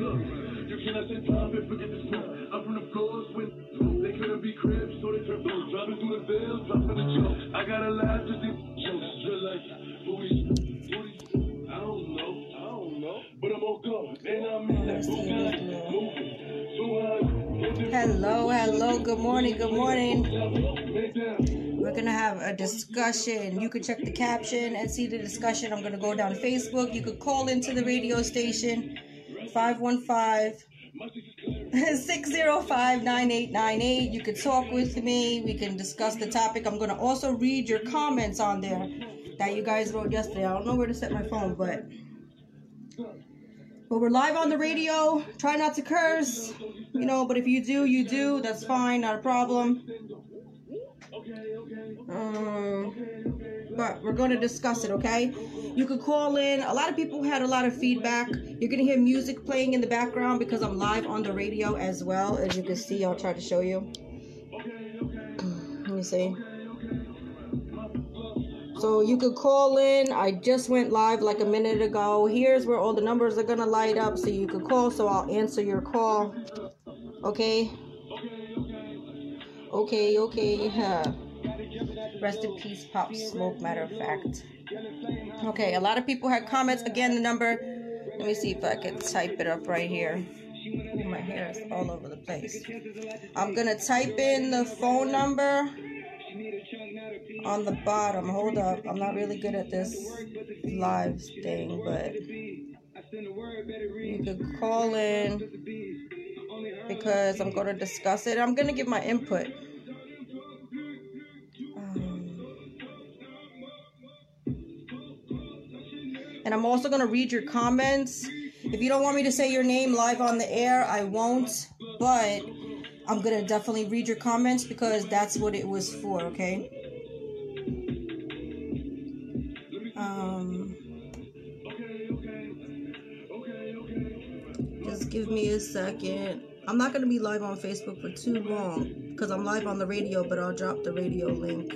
You cannot say top and forget the smoke. I'm from the floors with they couldn't be cribs, so they turn blue. Driving through the veil, dropping the joke. I gotta laugh to see jokes. Just like booties. I don't know. But I'm on go. And I'm in that moving. So Hello, good morning. We're gonna have a discussion. You can check the caption and see the discussion. I'm gonna go down to Facebook. You could call into the radio station 515-605-9898. You could talk with me. We can discuss the topic. I'm gonna also read your comments on there that you guys wrote yesterday. I don't know where to set my phone, but we're live on the radio. Try not to curse, but if you do, that's fine, not a problem. But we're going to discuss it, okay? You could call in. A lot of people had a lot of feedback. You're going to hear music playing in the background because I'm live on the radio as well. As you can see, I'll try to show you. Let me see. So you could call in. I just went live like a minute ago. Here's where all the numbers are going to light up so you could call. So I'll answer your call. Okay. Rest in peace, Pop Smoke, matter of fact. Okay, a lot of people had comments. Again, the number. Let me see if I can type it up right here. My hair is all over the place. I'm going to type in the phone number on the bottom. Hold up, I'm not really good at this live thing, but you could call in because I'm going to discuss it. I'm going to give my input. And I'm also going to read your comments. If you don't want me to say your name live on the air, I won't, but I'm going to definitely read your comments because that's what it was for, okay? Just give me a second. I'm not going to be live on Facebook for too long because I'm live on the radio, but I'll drop the radio link.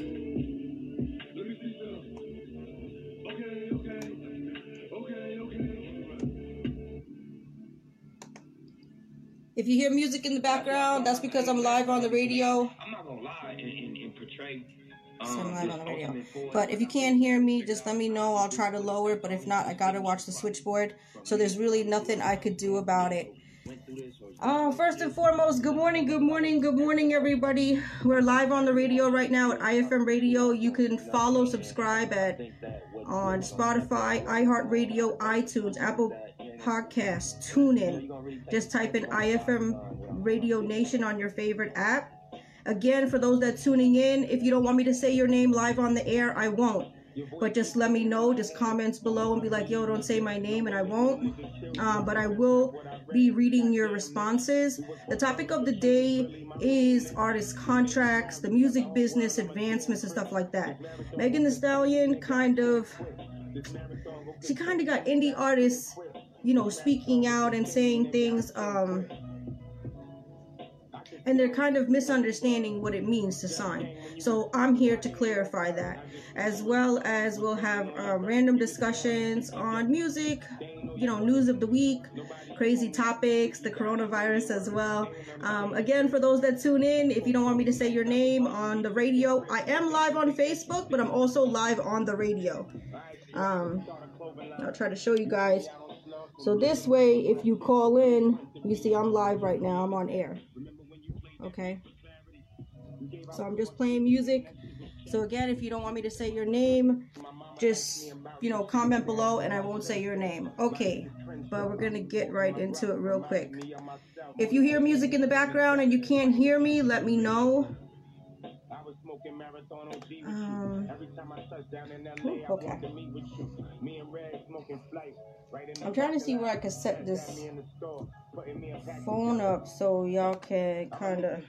If you hear music in the background, that's because I'm live on the radio. I'm not going to lie and portray. So I'm live on the radio. But if you can't hear me, just let me know. I'll try to lower it. But if not, I got to watch the switchboard. So there's really nothing I could do about it. First and foremost, good morning, everybody. We're live on the radio right now at IFM Radio. You can follow, subscribe on Spotify, iHeartRadio, iTunes, Apple Podcasts, TuneIn. Just type in IFM Radio Nation on your favorite app. Again, for those that tuning in, if you don't want me to say your name live on the air, I won't. But just let me know. Just comments below and be like, yo, don't say my name, and I won't. But I will be reading your responses. The topic of the day is artist contracts, the music business, advancements, and stuff like that. Megan Thee Stallion kind of got indie artists, speaking out and saying things, and they're kind of misunderstanding what it means to sign. So I'm here to clarify that, as well as we'll have random discussions on music, news of the week, crazy topics, the coronavirus as well. Again, for those that tune in, if you don't want me to say your name on the radio, I am live on Facebook, but I'm also live on the radio. I'll try to show you guys. So this way, if you call in, you see I'm live right now. I'm on air. Okay, so I'm just playing music. So again, if you don't want me to say your name, just comment below and I won't say your name. Okay, but we're gonna get right into it real quick. If you hear music in the background and you can't hear me, let me know. Okay. I'm trying to see where I can set this phone up so y'all can kind of.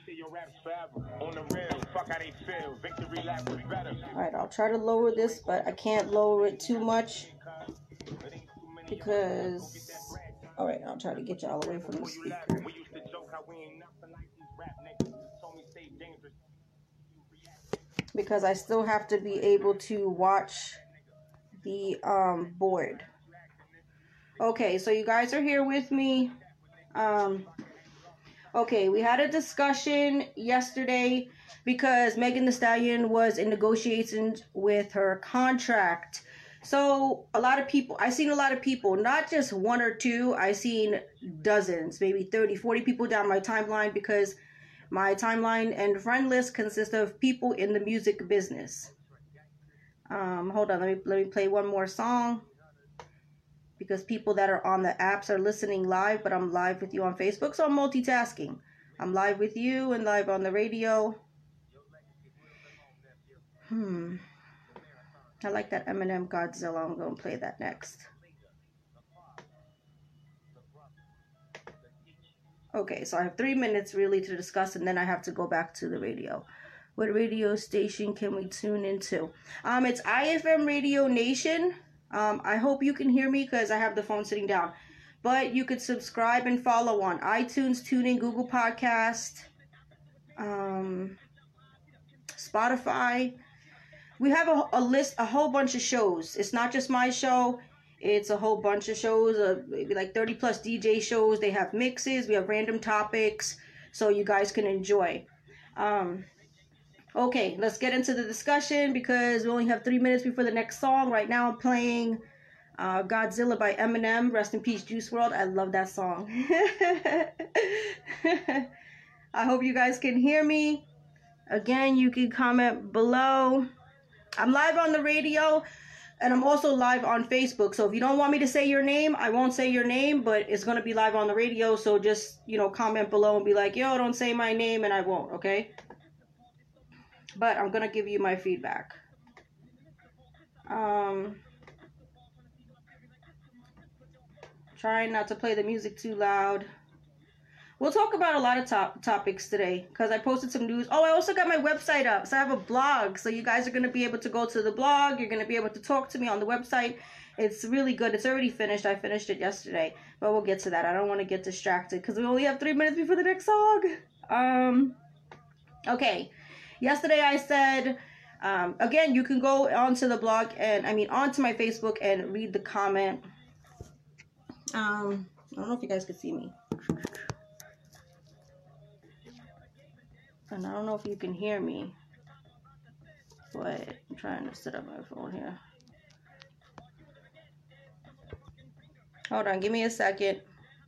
Alright, I'll try to lower this, but I can't lower it too much because. Alright, I'll try to get y'all away from the speaker. Because I still have to be able to watch the board. Okay, so you guys are here with me. Okay, we had a discussion yesterday because Megan Thee Stallion was in negotiations with her contract. So I seen a lot of people, not just one or two, I seen dozens, maybe 30, 40 people down my timeline, because my timeline and friend list consists of people in the music business. Hold on, let me play one more song, because people that are on the apps are listening live, but I'm live with you on Facebook, so I'm multitasking. I'm live with you and live on the radio. I like that Eminem Godzilla. I'm going to play that next. Okay, so I have 3 minutes really to discuss, and then I have to go back to the radio. What radio station can we tune into? It's IFM Radio Nation. I hope you can hear me because I have the phone sitting down. But you could subscribe and follow on iTunes, TuneIn, Google Podcast, Spotify. We have a list, a whole bunch of shows. It's not just my show. It's a whole bunch of shows, maybe like 30 plus DJ shows. They have mixes. We have random topics, so you guys can enjoy. Okay, let's get into the discussion because we only have 3 minutes before the next song. Right now I'm playing Godzilla by Eminem. Rest in peace, Juice WRLD. I love that song. I hope you guys can hear me. Again, you can comment below. I'm live on the radio, and I'm also live on Facebook. So if you don't want me to say your name, I won't say your name, but it's going to be live on the radio. So just, comment below and be like, yo, don't say my name, and I won't, okay? But I'm going to give you my feedback. Trying not to play the music too loud. We'll talk about a lot of topics today because I posted some news. Oh, I also got my website up. So I have a blog. So you guys are going to be able to go to the blog. You're going to be able to talk to me on the website. It's really good. It's already finished. I finished it yesterday. But we'll get to that. I don't want to get distracted because we only have 3 minutes before the next song. Okay. Yesterday I said, again, you can go onto the blog onto my Facebook and read the comment. I don't know if you guys could see me. And I don't know if you can hear me, but I'm trying to set up my phone here. Hold on, give me a second.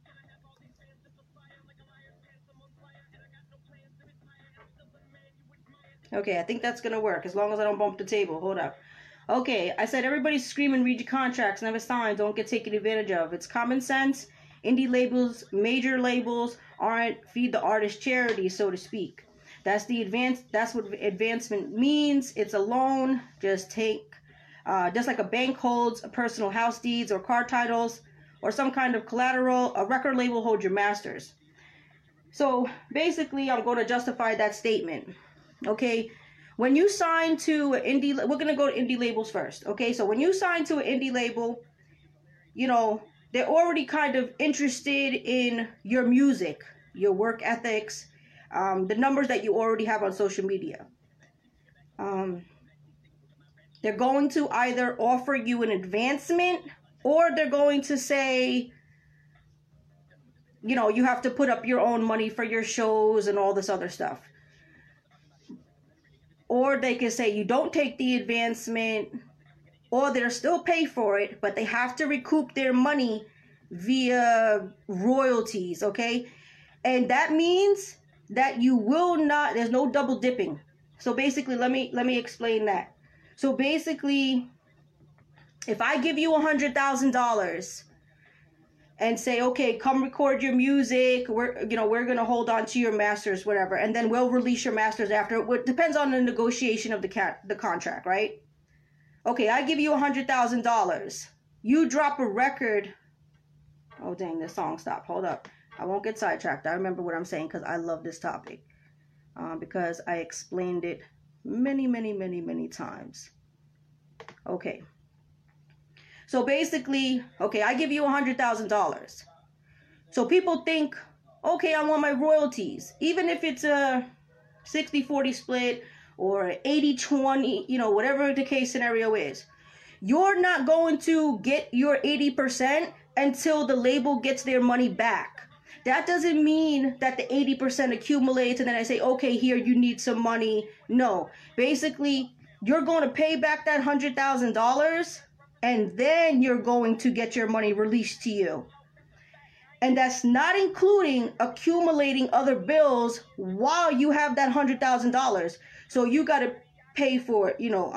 Okay, I think that's going to work as long as I don't bump the table. Hold up. Okay, I said everybody's screaming, read your contracts, never sign, don't get taken advantage of. It's common sense. Indie labels, major labels aren't feed the artist charity, so to speak. That's what advancement means. It's a loan. Just like a bank holds a personal house deeds or car titles or some kind of collateral, a record label holds your masters. So basically, I'm going to justify that statement. Okay, when you sign to an indie, we're going to go to indie labels first. Okay, so when you sign to an indie label, they're already kind of interested in your music, your work ethics, the numbers that you already have on social media. They're going to either offer you an advancement or they're going to say, you have to put up your own money for your shows and all this other stuff. Or they can say you don't take the advancement, or they'll still pay for it, but they have to recoup their money via royalties, okay? And that means that you will not, there's no double dipping. So basically, let me explain that. So basically, if I give you $100,000 and say, okay, come record your music, we're gonna hold on to your masters, whatever, and then we'll release your masters after. It depends on the negotiation of the contract, right? Okay, I give you $100,000. You drop a record. Oh dang, this song stopped. Hold up. I won't get sidetracked. I remember what I'm saying because I love this topic. Because I explained it many times. Okay. So basically, okay, I give you $100,000. So people think, okay, I want my royalties. Even if it's a 60-40 split or 80-20, whatever the case scenario is. You're not going to get your 80% until the label gets their money back. That doesn't mean that the 80% accumulates and then I say, okay, here, you need some money. No. Basically, you're going to pay back that $100,000 and then you're going to get your money released to you. And that's not including accumulating other bills while you have that $100,000. So you got to pay for,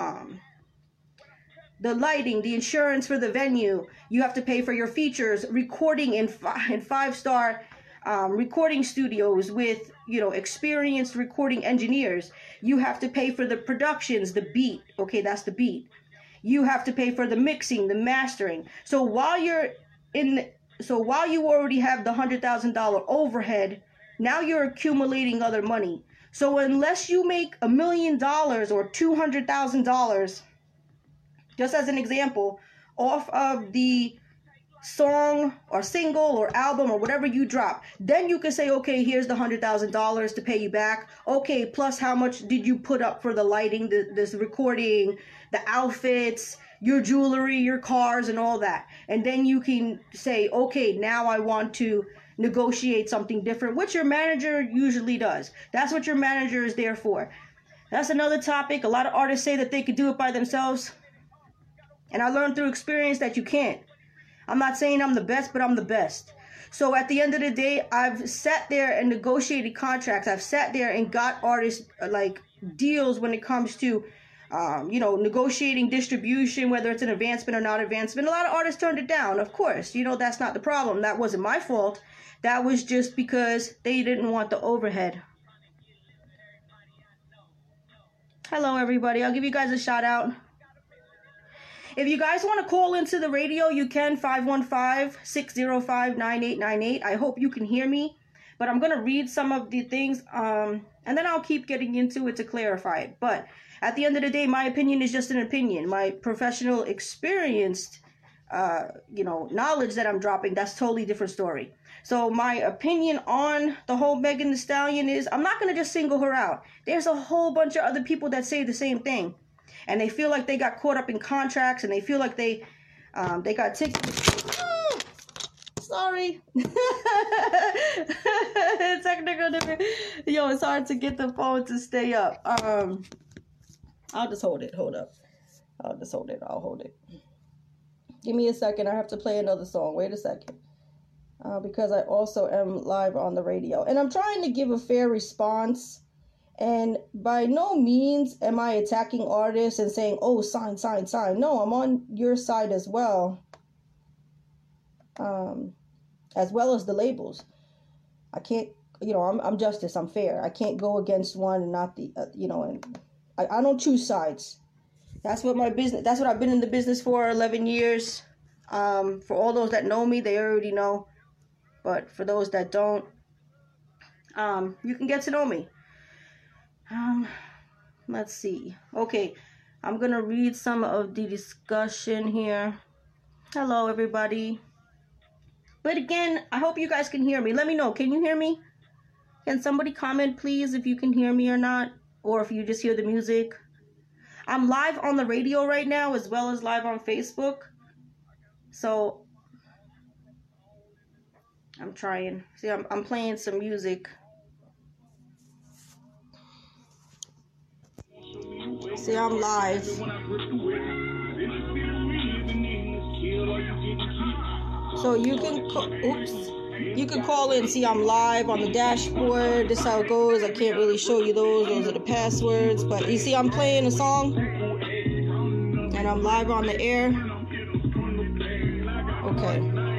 the lighting, the insurance for the venue. You have to pay for your features, recording in five-star recording studios with, experienced recording engineers. You have to pay for the productions, the beat. Okay, that's the beat. You have to pay for the mixing, the mastering. So while you already have the $100,000 overhead, now you're accumulating other money. So unless you make $1 million or $200,000, just as an example, off of the song or single or album or whatever you drop, then you can say, okay, here's the $100,000 to pay you back. Okay, plus how much did you put up for the lighting, this recording, the outfits, your jewelry, your cars, and all that. And then you can say, okay, now I want to negotiate something different, which your manager usually does. That's what your manager is there for. That's another topic. A lot of artists say that they could do it by themselves. And I learned through experience that you can't. I'm not saying I'm the best, but I'm the best. So at the end of the day, I've sat there and negotiated contracts. I've sat there and got artists like deals when it comes to, negotiating distribution, whether it's an advancement or not advancement. A lot of artists turned it down, of course. That's not the problem. That wasn't my fault. That was just because they didn't want the overhead. Hello, everybody. I'll give you guys a shout out. If you guys want to call into the radio, you can, 515-605-9898. I hope you can hear me, but I'm going to read some of the things, and then I'll keep getting into it to clarify it. But at the end of the day, my opinion is just an opinion. My professional experienced, knowledge that I'm dropping, that's totally different story. So my opinion on the whole Megan Thee Stallion is, I'm not going to just single her out. There's a whole bunch of other people that say the same thing. And they feel like they got caught up in contracts, and they feel like they got tickets. Oh, sorry. Technical difference. Yo, it's hard to get the phone to stay up. I'll just hold it. Hold up. I'll just hold it. I'll hold it. Give me a second. I have to play another song. Wait a second. Because I also am live on the radio. And I'm trying to give a fair response. And by no means am I attacking artists and saying, oh, sign. No, I'm on your side as well. As well as the labels. I can't, I'm justice. I'm fair. I can't go against one and not the, and I don't choose sides. That's what I've been in the business for 11 years. For all those that know me, they already know. But for those that don't, you can get to know me. Let's see. Okay, I'm gonna read some of the discussion here. Hello, everybody. But again, I hope you guys can hear me. Let me know. Can you hear me? Can somebody comment, please, if you can hear me or not? Or if you just hear the music. I'm live on the radio right now, as well as live on Facebook. So, I'm trying. See, I'm playing some music. See, I'm live. So you can you can call in. See, I'm live on the dashboard. This is how it goes. I can't really show you those. Those are the passwords. But you see, I'm playing a song, and I'm live on the air. Okay.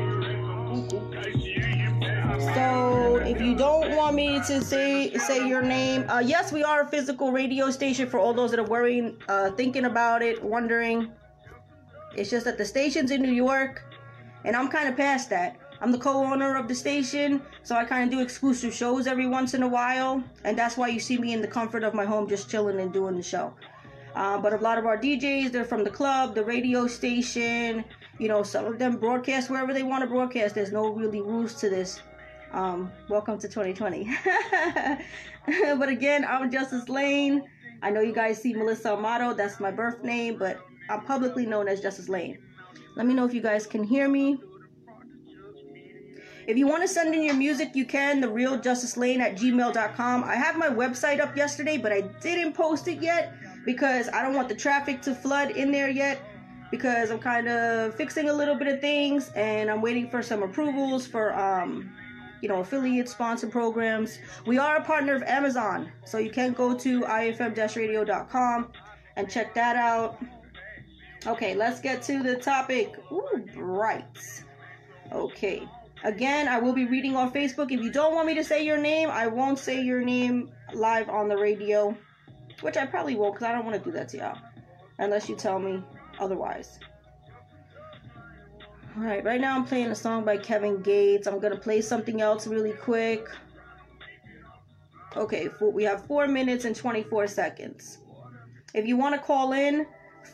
So if you don't want me to say your name, yes, we are a physical radio station for all those that are worrying, thinking about it, wondering. It's just that the station's in New York, and I'm kind of past that. I'm the co-owner of the station, so I kind of do exclusive shows every once in a while, and that's why you see me in the comfort of my home just chilling and doing the show. But a lot of our DJs, they're from the club, the radio station, some of them broadcast wherever they want to broadcast. There's no really rules to this. Welcome to 2020. But again, I'm Justice Lane. I know you guys see Melissa Amato. That's my birth name, but I'm publicly known as Justice Lane. Let me know if you guys can hear me. If you want to send in your music, you can, therealjusticelane@gmail.com. I have my website up yesterday, but I didn't post it yet because I don't want the traffic to flood in there yet, because I'm kind of fixing a little bit of things and I'm waiting for some approvals for affiliate sponsor programs. We are a partner of Amazon, so you can go to ifm-radio.com and check that out. Okay, let's get to the topic. Ooh, right. Okay. Again, I will be reading on Facebook. If you don't want me to say your name, I won't say your name live on the radio, which I probably won't, because I don't want to do that to y'all unless you tell me otherwise. Alright, right now I'm playing a song by Kevin Gates. I'm going to play something else really quick. Okay, we have 4 minutes and 24 seconds. If you want to call in,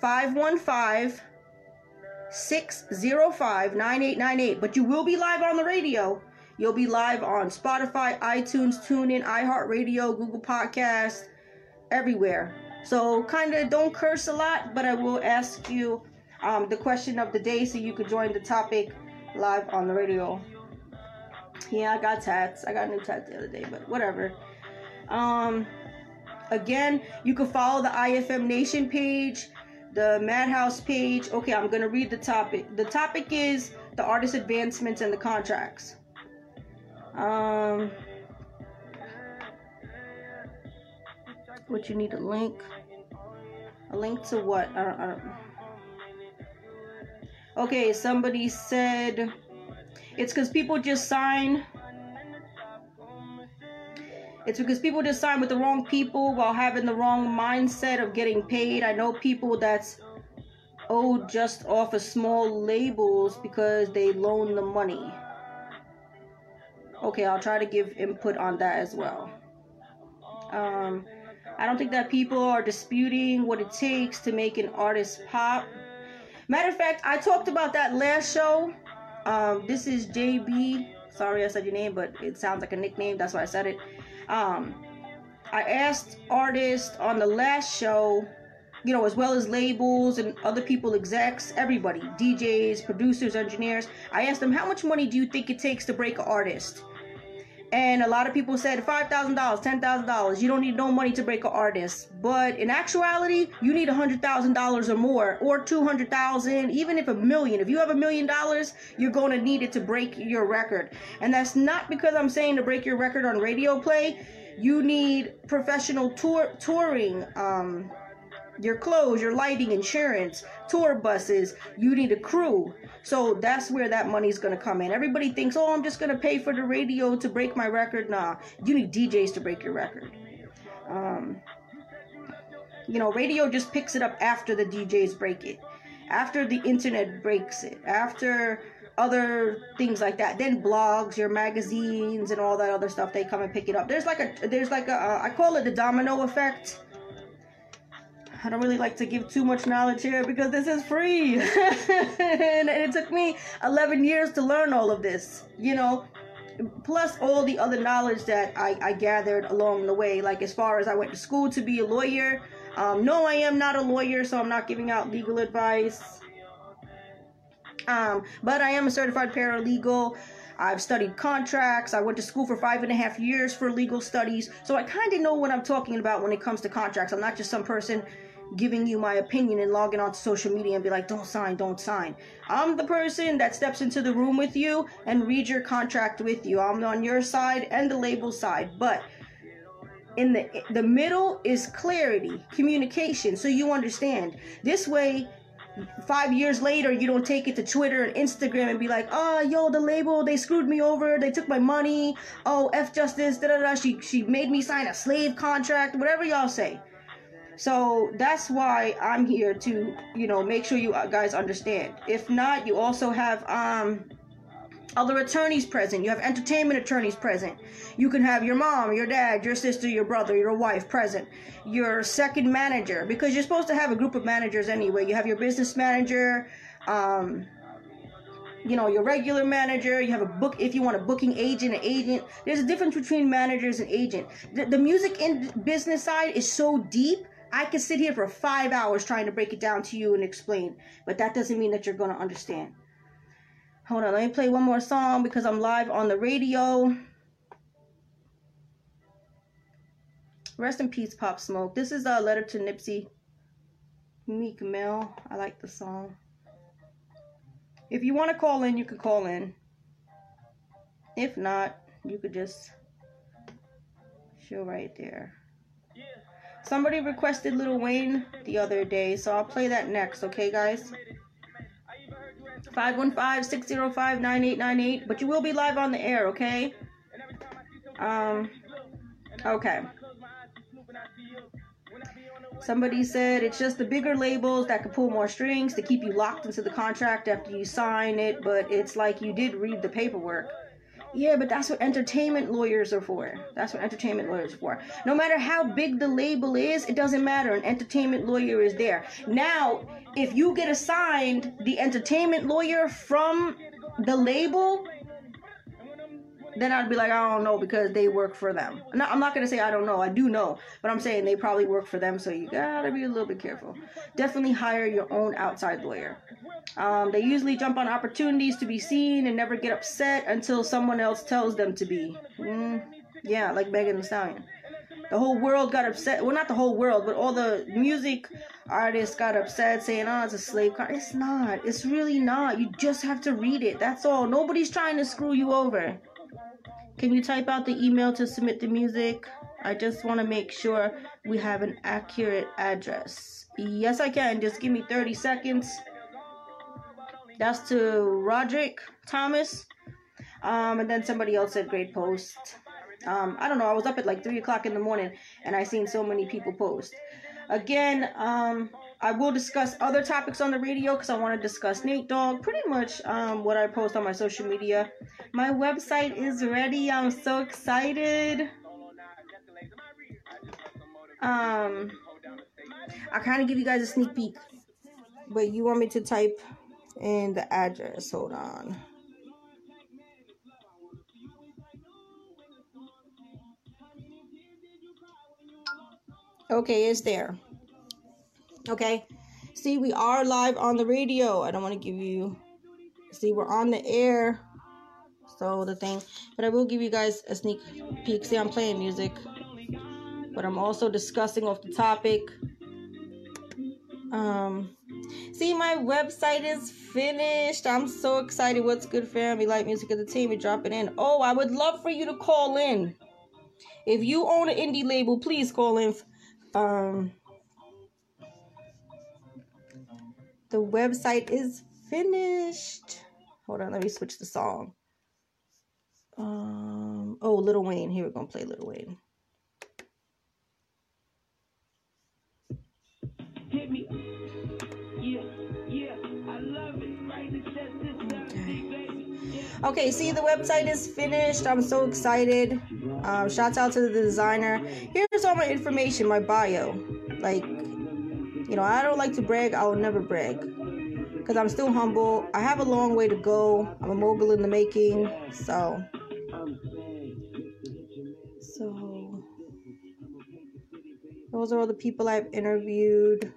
515-605-9898. But you will be live on the radio. You'll be live on Spotify, iTunes, TuneIn, iHeartRadio, Google Podcasts, everywhere. So kind of don't curse a lot, but I will ask you the question of the day so you could join the topic live on the radio. Yeah, I got tats. I got a new tat the other day, but whatever. Again, you can follow the IFM Nation page, the Madhouse page. Okay, I'm going to read the topic. The topic is the artist advancements and the contracts. What you need, a link? A link to what? I don't. Okay, somebody said it's because people just sign. It's because people just sign with the wrong people while having the wrong mindset of getting paid. I know people that's owed just off of small labels because they loan the money. Okay, I'll try to give input on that as well. I don't think that people are disputing what it takes to make an artist pop. Matter of fact, I talked about that last show. This is JB. Sorry I said your name, but it sounds like a nickname. That's why I said it. I asked artists on the last show, as well as labels and other people, execs, everybody, DJs, producers, engineers. I asked them, how much money do you think it takes to break an artist? And a lot of people said $5,000, $10,000. You don't need no money to break an artist. But in actuality, you need $100,000 or more, or $200,000, even if $1 million. If you have $1 million, you're going to need it to break your record. And that's not because I'm saying to break your record on radio play. You need professional touring, your clothes, your lighting, insurance, tour buses. You need a crew. So that's where that money's going to come in. Everybody thinks, oh, I'm just going to pay for the radio to break my record. Nah, you need DJs to break your record. Radio just picks it up after the DJs break it. After the internet breaks it. After other things like that. Then blogs, your magazines, and all that other stuff, they come and pick it up. There's like a I call it the domino effect. I don't really like to give too much knowledge here because this is free. And it took me 11 years to learn all of this, plus all the other knowledge that I gathered along the way. Like as far as I went to school to be a lawyer. No, I am not a lawyer, so I'm not giving out legal advice. But I am a certified paralegal. I've studied contracts. I went to school for 5.5 years for legal studies. So I kind of know what I'm talking about when it comes to contracts. I'm not just some person giving you my opinion and logging onto social media and be like, don't sign. I'm the person that steps into the room with you and reads your contract with you. I'm on your side and the label side. But in the middle is clarity, communication, so you understand. This way, 5 years later, you don't take it to Twitter and Instagram and be like, the label, they screwed me over, they took my money, F justice, she made me sign a slave contract, whatever y'all say. So that's why I'm here to, make sure you guys understand. If not, you also have other attorneys present. You have entertainment attorneys present. You can have your mom, your dad, your sister, your brother, your wife present. Your second manager, because you're supposed to have a group of managers anyway. You have your business manager, your regular manager. You have if you want a booking agent, an agent. There's a difference between managers and agent. The music and business side is so deep. I could sit here for 5 hours trying to break it down to you and explain, but that doesn't mean that you're going to understand. Hold on, let me play one more song because I'm live on the radio. Rest in peace, Pop Smoke. This is a letter to Nipsey. Meek Mill. I like the song. If you want to call in, you can call in. If not, you could just show right there. Somebody requested Lil Wayne the other day, so I'll play that next, okay, guys? 515-605-9898, but you will be live on the air, okay? Okay. Somebody said it's just the bigger labels that could pull more strings to keep you locked into the contract after you sign it, but it's like you did read the paperwork. Yeah, but that's what entertainment lawyers are for. That's what entertainment lawyers are for. No matter how big the label is, it doesn't matter. An entertainment lawyer is there. Now, if you get assigned the entertainment lawyer from the label, then I'd be like, I don't know, because they work for them. No, I'm not going to say I don't know. I do know. But I'm saying they probably work for them, so you got to be a little bit careful. Definitely hire your own outside lawyer. They usually jump on opportunities to be seen and never get upset until someone else tells them to be. Yeah, like Megan Thee Stallion. The whole world got upset. Well, not the whole world, but all the music artists got upset saying, oh, it's a slave car. It's not. It's really not. You just have to read it. That's all. Nobody's trying to screw you over. Can you type out the email to submit the music? I just want to make sure we have an accurate address. Yes, I can. Just give me 30 seconds. That's to Roderick Thomas. And then somebody else said great post. I don't know. I was up at like 3 o'clock in the morning and I seen so many people post. Again, I will discuss other topics on the radio because I want to discuss Nate Dogg. Pretty much what I post on my social media. My website is ready. I'm so excited. I kind of give you guys a sneak peek. But you want me to type in the address. Hold on. Okay, it's there. Okay. See, we are live on the radio. I don't want to give you... See, we're on the air. So, the thing... But I will give you guys a sneak peek. See, I'm playing music. But I'm also discussing off the topic. See, my website is finished. I'm so excited. What's good, family? Light Music Entertainment. Drop it in. Oh, I would love for you to call in. If you own an indie label, please call in. The website is finished. Hold on, let me switch the song. Oh, Lil Wayne. Here we're gonna play Lil Wayne. Hit me. Yeah, I love it. Right, okay, see, the website is finished. I'm so excited. Shouts out to the designer. Here's all my information, my bio. Like, you know, I don't like to brag. I will never brag. Because I'm still humble. I have a long way to go. I'm a mogul in the making. So, those are all the people I've interviewed.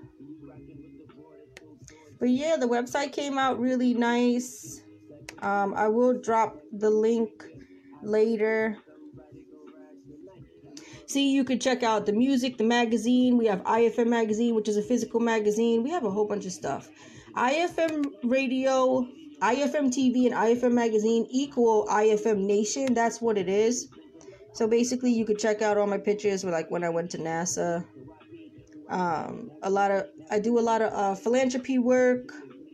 But yeah, the website came out really nice. I will drop the link later. See, you could check out the music, the magazine. We have IFM Magazine, which is a physical magazine. We have a whole bunch of stuff. IFM Radio, IFM TV, and IFM Magazine equal IFM Nation. That's what it is. So basically, you could check out all my pictures, like when I went to NASA. I do a lot of philanthropy work.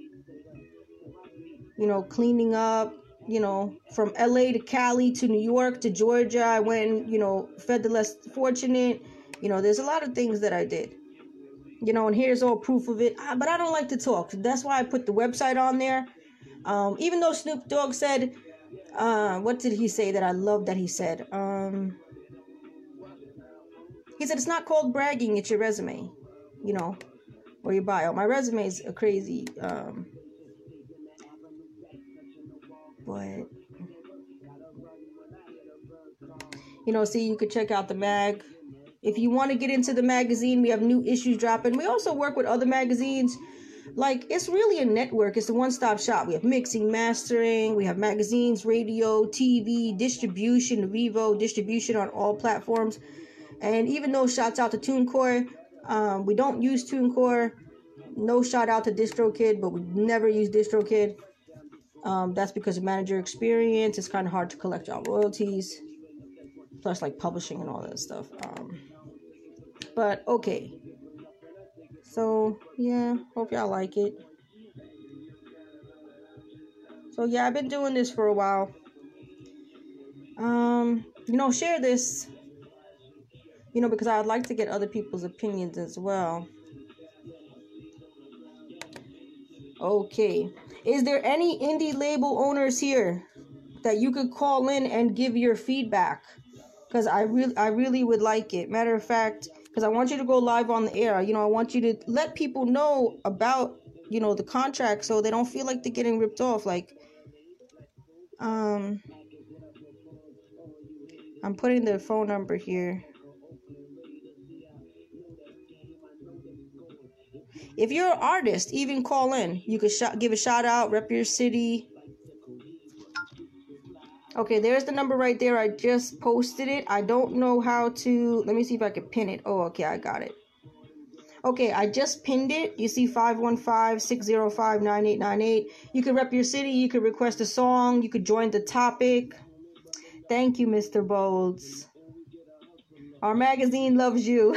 You know, cleaning up. You know, from LA to Cali to New York to Georgia, I went and, you know, fed the less fortunate. You know, there's a lot of things that I did. You know, and here's all proof of it. But I don't like to talk. That's why I put the website on there. Even though Snoop Dogg said, what did he say that I love that he said? He said, it's not called bragging, it's your resume, you know, or your bio. My resume is a crazy, but, you know, see, you could check out the mag. If you want to get into the magazine, we have new issues dropping. We also work with other magazines. Like, it's really a network. It's a one-stop shop. We have mixing, mastering, we have magazines, radio, TV, distribution, Revo, distribution on all platforms. And even though shouts out to TuneCore, we don't use TuneCore. No shout out to DistroKid, but we never use DistroKid. That's because of manager experience. It's kind of hard to collect our royalties, plus like publishing and all that stuff. But okay. So yeah, hope y'all like it. So yeah, I've been doing this for a while. Share this. Because I'd like to get other people's opinions as well. Okay. Is there any indie label owners here that you could call in and give your feedback? Because I really would like it. Matter of fact, because I want you to go live on the air. I want you to let people know about, the contract so they don't feel like they're getting ripped off. Like, I'm putting their phone number here. If you're an artist, even call in. You could give a shout out, rep your city. Okay, there's the number right there. I just posted it. I don't know how to... Let me see if I can pin it. Oh, okay, I got it. Okay, I just pinned it. You see 515-605-9898. You could rep your city. You could request a song. You could join the topic. Thank you, Mr. Bolds. Our magazine loves you.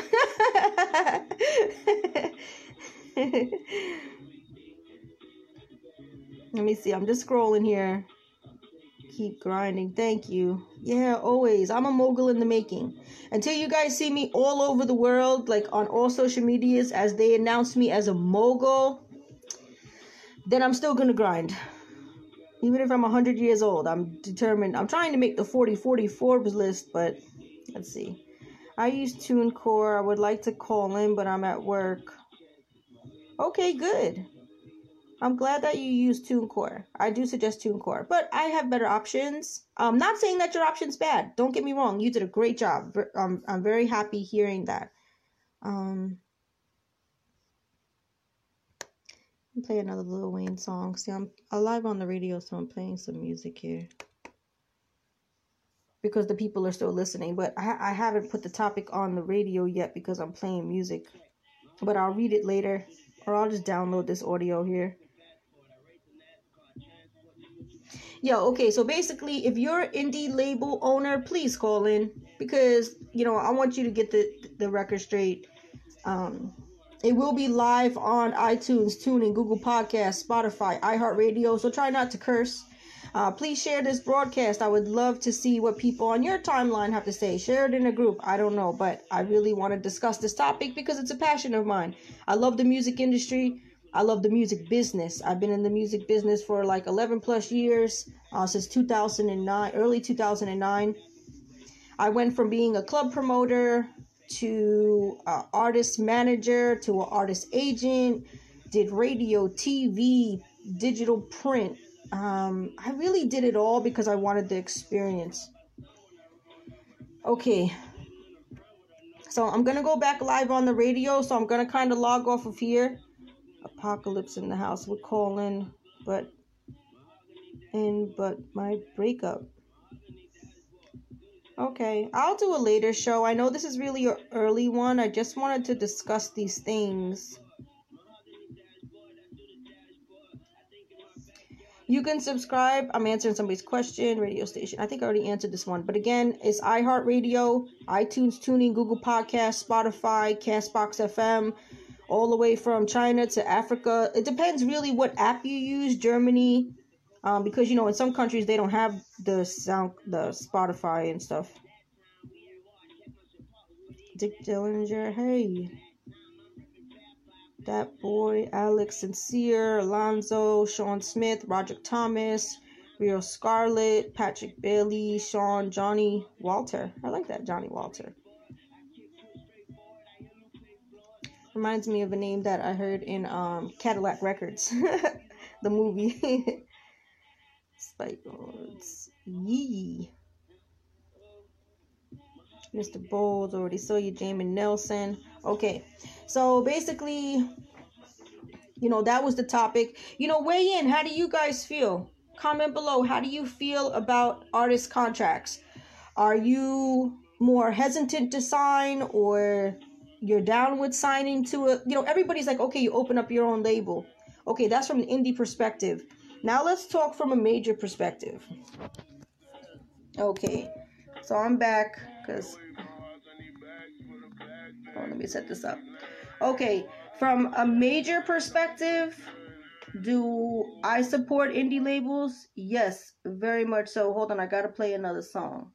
Let me see. I'm just scrolling here. Keep grinding. Thank you. Yeah, always. I'm a mogul in the making. Until you guys see me all over the world, like on all social medias, as they announce me as a mogul, then I'm still gonna grind. Even if I'm 100 years old, I'm determined. I'm trying to make the 40-40 Forbes list, but let's see. I use TuneCore. I would like to call in, but I'm at work. Okay, good. I'm glad that you use TuneCore. I do suggest TuneCore, but I have better options. I'm not saying that your option's bad. Don't get me wrong. You did a great job. I'm very happy hearing that. Play another Lil Wayne song. See, I'm live on the radio, so I'm playing some music here because the people are still listening. But I haven't put the topic on the radio yet because I'm playing music. But I'll read it later, or I'll just download this audio here. Yo, okay, so basically, if you're an indie label owner, please call in because, I want you to get the record straight. It will be live on iTunes, TuneIn, Google Podcasts, Spotify, iHeartRadio, so try not to curse. Please share this broadcast. I would love to see what people on your timeline have to say. Share it in a group. I don't know, but I really want to discuss this topic because it's a passion of mine. I love the music industry. I love the music business. I've been in the music business for like 11 plus years, since 2009, early 2009. I went from being a club promoter to an artist manager to an artist agent, did radio, TV, digital print. I really did it all because I wanted the experience. Okay. So I'm going to go back live on the radio. So I'm going to kind of log off of here. Apocalypse in the house would call in, but my breakup. Okay, I'll do a later show. I know this is really an early one. I just wanted to discuss these things. You can subscribe. I'm answering somebody's question. Radio station. I think I already answered this one. But again, it's iHeartRadio, iTunes, TuneIn, Google Podcasts, Spotify, Castbox FM, all the way from China to Africa. It depends really what app you use. Germany, because in some countries they don't have the Spotify and stuff. Dick Dillinger, hey. That boy, Alex Sincere, Alonzo, Sean Smith, Roger Thomas, Rio Scarlett, Patrick Bailey, Sean, Johnny Walter. I like that, Johnny Walter. Reminds me of a name that I heard in Cadillac Records, the movie. Spike Lords. Yee. Mr. Bowles, already saw you. Jamin Nelson. Okay, so basically, That was the topic. Weigh in. How do you guys feel? Comment below. How do you feel about artist contracts? Are you more hesitant to sign, or you're down with signing to a, everybody's like, okay, you open up your own label. Okay, that's from an indie perspective. Now let's talk from a major perspective. Okay, so I'm back because, let me set this up. Okay, from a major perspective, do I support indie labels? Yes, very much so. Hold on, I gotta play another song.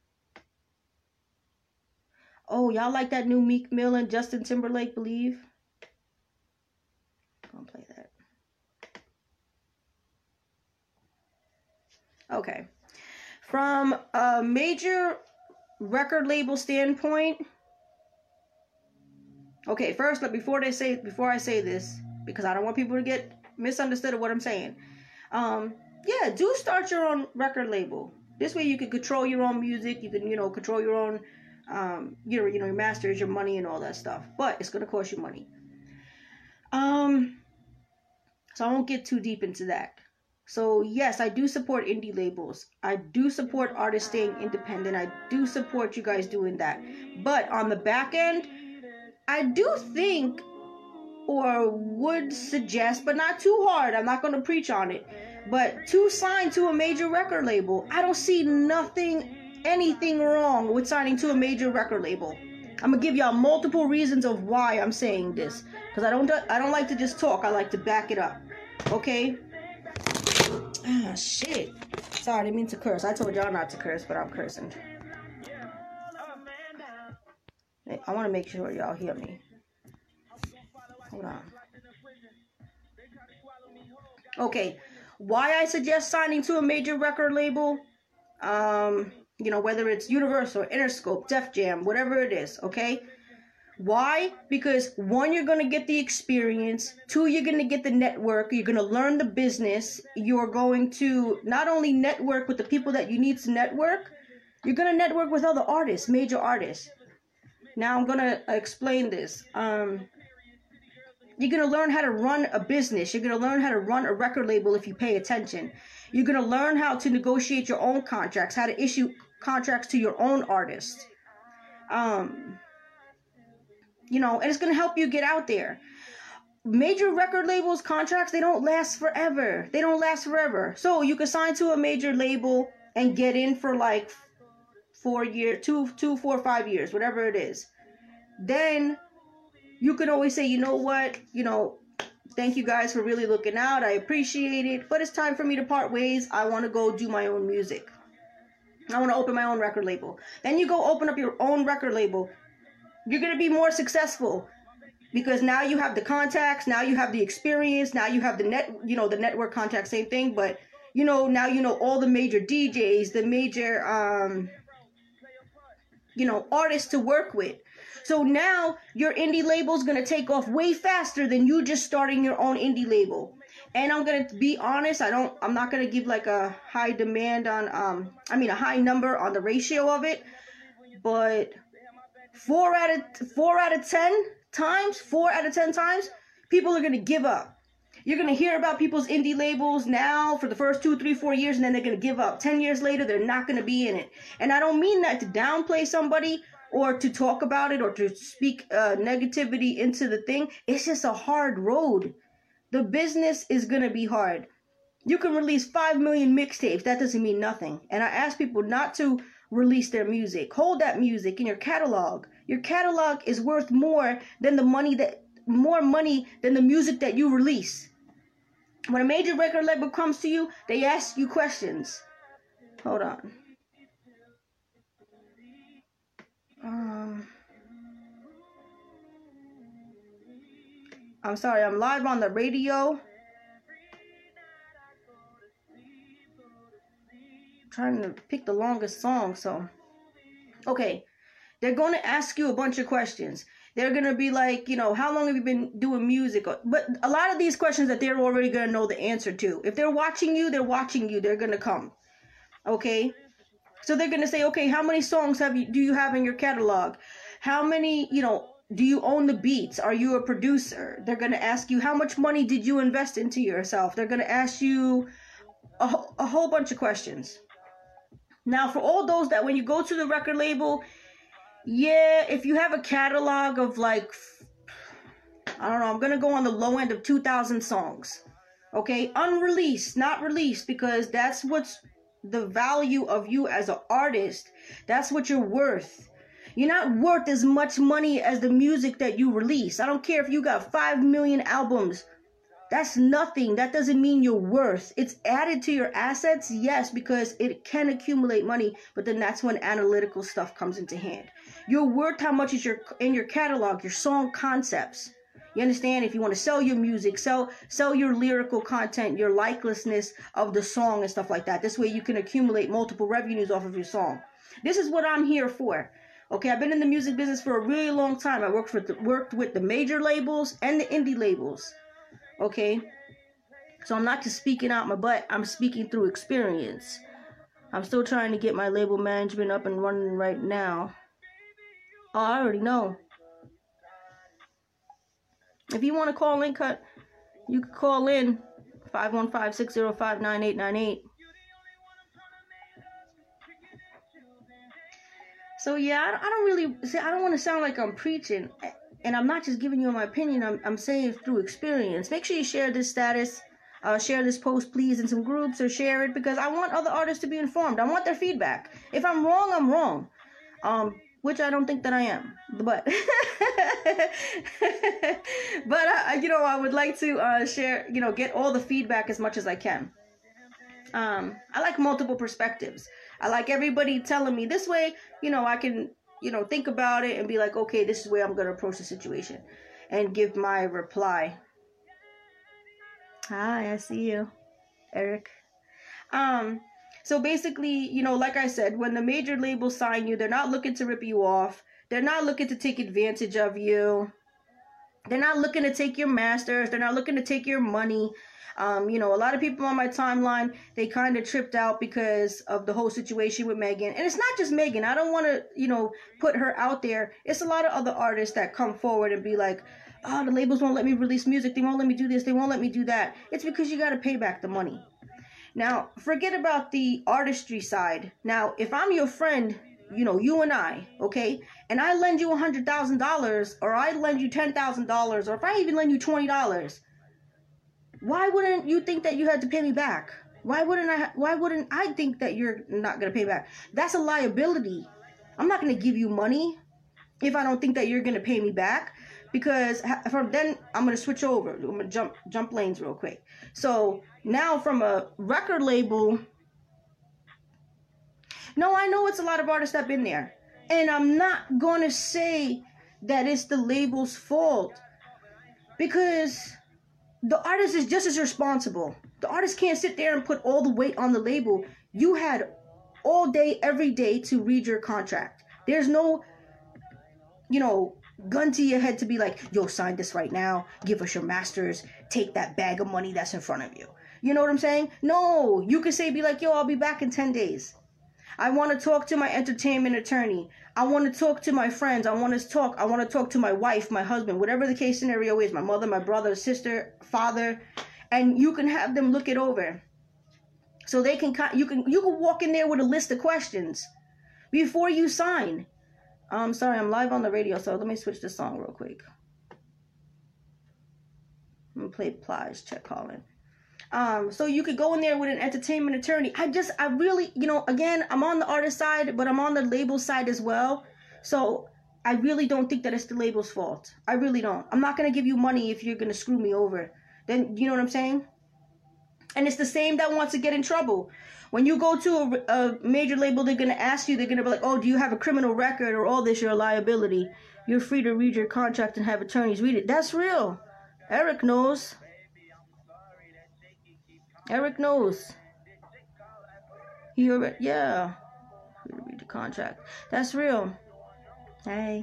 Oh, y'all like that new Meek Mill and Justin Timberlake, Believe? I'll play that. Okay. From a major record label standpoint, okay, first, before I say this, because I don't want people to get misunderstood of what I'm saying. Yeah, do start your own record label. This way you can control your own music. You can, control your own, your masters, your money, and all that stuff. But it's going to cost you money. So I won't get too deep into that. So yes, I do support indie labels. I do support artists staying independent. I do support you guys doing that. But on the back end, I do think, or would suggest, but not too hard, I'm not going to preach on it, but to sign to a major record label, I don't see anything wrong with signing to a major record label. I'm going to give y'all multiple reasons of why I'm saying this, because I don't like to just talk, I like to back it up. Okay? Ah, shit. Sorry, I didn't mean to curse. I told y'all not to curse, but I'm cursing. I want to make sure y'all hear me. Hold on. Okay, why I suggest signing to a major record label, whether it's Universal, Interscope, Def Jam, whatever it is, okay? Why? Because one, you're going to get the experience. Two, you're going to get the network. You're going to learn the business. You're going to not only network with the people that you need to network, you're going to network with other artists, major artists. Now I'm going to explain this. You're going to learn how to run a business. You're going to learn how to run a record label if you pay attention. You're going to learn how to negotiate your own contracts, how to issue contracts to your own artists. And it's going to help you get out there. Major record labels contracts, they don't last forever. So you can sign to a major label and get in for like 4 years, 2, 4, 5 years, whatever it is. Then you can always say, you know what, thank you guys for really looking out. I appreciate it, but it's time for me to part ways. I want to go do my own music. I want to open my own record label. Then you go open up your own record label. You're going to be more successful because now you have the contacts, now you have the experience, now you have the the network contacts, same thing, but now you know all the major DJs, the major artists to work with. So now your indie label is going to take off way faster than you just starting your own indie label. And I'm going to be honest, I'm not going to give like a high demand on, a high number on the ratio of it, but 4 out of 10 times, people are going to give up. You're going to hear about people's indie labels now for the first 2, 3, 4 years, and then they're going to give up. 10 years later, they're not going to be in it. And I don't mean that to downplay somebody or to talk about it or to speak negativity into the thing. It's just a hard road. The business is going to be hard. You can release 5 million mixtapes. That doesn't mean nothing. And I ask people not to release their music. Hold that music in your catalog. Your catalog is worth more money than the music that you release. When a major record label comes to you, they ask you questions. Hold on. I'm sorry, I'm live on the radio. I'm trying to pick the longest song, so. Okay, they're going to ask you a bunch of questions. They're going to be like, how long have you been doing music? But a lot of these questions that they're already going to know the answer to. If they're watching you, they're going to come. Okay? So they're going to say, okay, how many songs do you have in your catalog? How many, do you own the beats? Are you a producer? They're going to ask you, how much money did you invest into yourself? They're going to ask you a whole bunch of questions. Now, for all those that when you go to the record label, yeah, if you have a catalog of like, I don't know, I'm going to go on the low end of 2,000 songs. Okay, unreleased, not released, because that's what's the value of you as an artist. That's what you're worth. You're not worth as much money as the music that you release. I don't care if you got 5 million albums. That's nothing. That doesn't mean you're worth. It's added to your assets, yes, because it can accumulate money, but then that's when analytical stuff comes into hand. You're worth how much is in your catalog, your song concepts. You understand? If you want to sell your music, sell your lyrical content, your likelessness of the song and stuff like that. This way you can accumulate multiple revenues off of your song. This is what I'm here for. Okay, I've been in the music business for a really long time. I worked with the major labels and the indie labels. Okay, so I'm not just speaking out my butt. I'm speaking through experience. I'm still trying to get my label management up and running right now. Oh, I already know. If you want to call in, you can call in 515-605-9898. So yeah, I don't really see. I don't want to sound like I'm preaching, and I'm not just giving you my opinion. I'm saying it through experience. Make sure you share this status, share this post, please, in some groups, or share it because I want other artists to be informed. I want their feedback. If I'm wrong, I'm wrong. Which I don't think that I am, but I would like to share, get all the feedback as much as I can. I like multiple perspectives. I like everybody telling me this way, I can, think about it and be like, okay, this is the way I'm going to approach the situation and give my reply. Hi, I see you, Eric. So basically, like I said, when the major labels sign you, they're not looking to rip you off. They're not looking to take advantage of you. They're not looking to take your masters. They're not looking to take your money. A lot of people on my timeline, they kind of tripped out because of the whole situation with Megan. And it's not just Megan. I don't want to, put her out there. It's a lot of other artists that come forward and be like, oh, the labels won't let me release music. They won't let me do this. They won't let me do that. It's because you got to pay back the money. Now, forget about the artistry side. Now, if I'm your friend, you and I, okay, and I lend you $100,000 or I lend you $10,000 or if I even lend you $20, why wouldn't you think that you had to pay me back? Why wouldn't I think that you're not going to pay back? That's a liability. I'm not going to give you money if I don't think that you're going to pay me back. Because from then, I'm going to switch over. I'm going to jump lanes real quick. So now from a record label, no, I know it's a lot of artists that have been there. And I'm not going to say that it's the label's fault. Because the artist is just as responsible. The artist can't sit there and put all the weight on the label. You had all day, every day to read your contract. There's no, gun to your head to be like, yo, sign this right now, give us your masters, take that bag of money that's in front of you. You know what I'm saying? No, you can be like, yo, I'll be back in 10 days. I want to talk to my entertainment attorney. I want to talk to my friends. I want to talk to my wife, my husband, whatever the case scenario is, my mother, my brother, sister, father, and you can have them look it over. So you can walk in there with a list of questions before you sign. I'm sorry, I'm live on the radio, so let me switch the song real quick. I'm gonna play Plies, check calling. So you could go in there with an entertainment attorney. I really, again, I'm on the artist side, but I'm on the label side as well. So I really don't think that it's the label's fault. I really don't. I'm not gonna give you money if you're gonna screw me over. Then, you know what I'm saying? And it's the same that wants to get in trouble. When you go to a major label, they're going to ask you, they're going to be like, oh, do you have a criminal record or all this, you're a liability. You're free to read your contract and have attorneys read it. That's real. Eric knows. Eric knows. Yeah. Free to read the contract. That's real. Hey.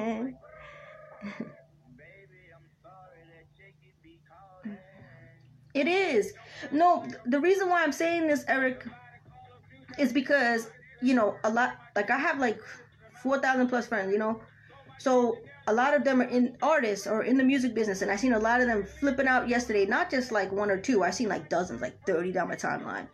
It is. No, the reason why I'm saying this, Eric, is because, a lot, like I have like 4,000 plus friends, So a lot of them are in artists or in the music business, and I seen a lot of them flipping out yesterday. Not just like one or two. I seen like dozens, like 30 down my timeline.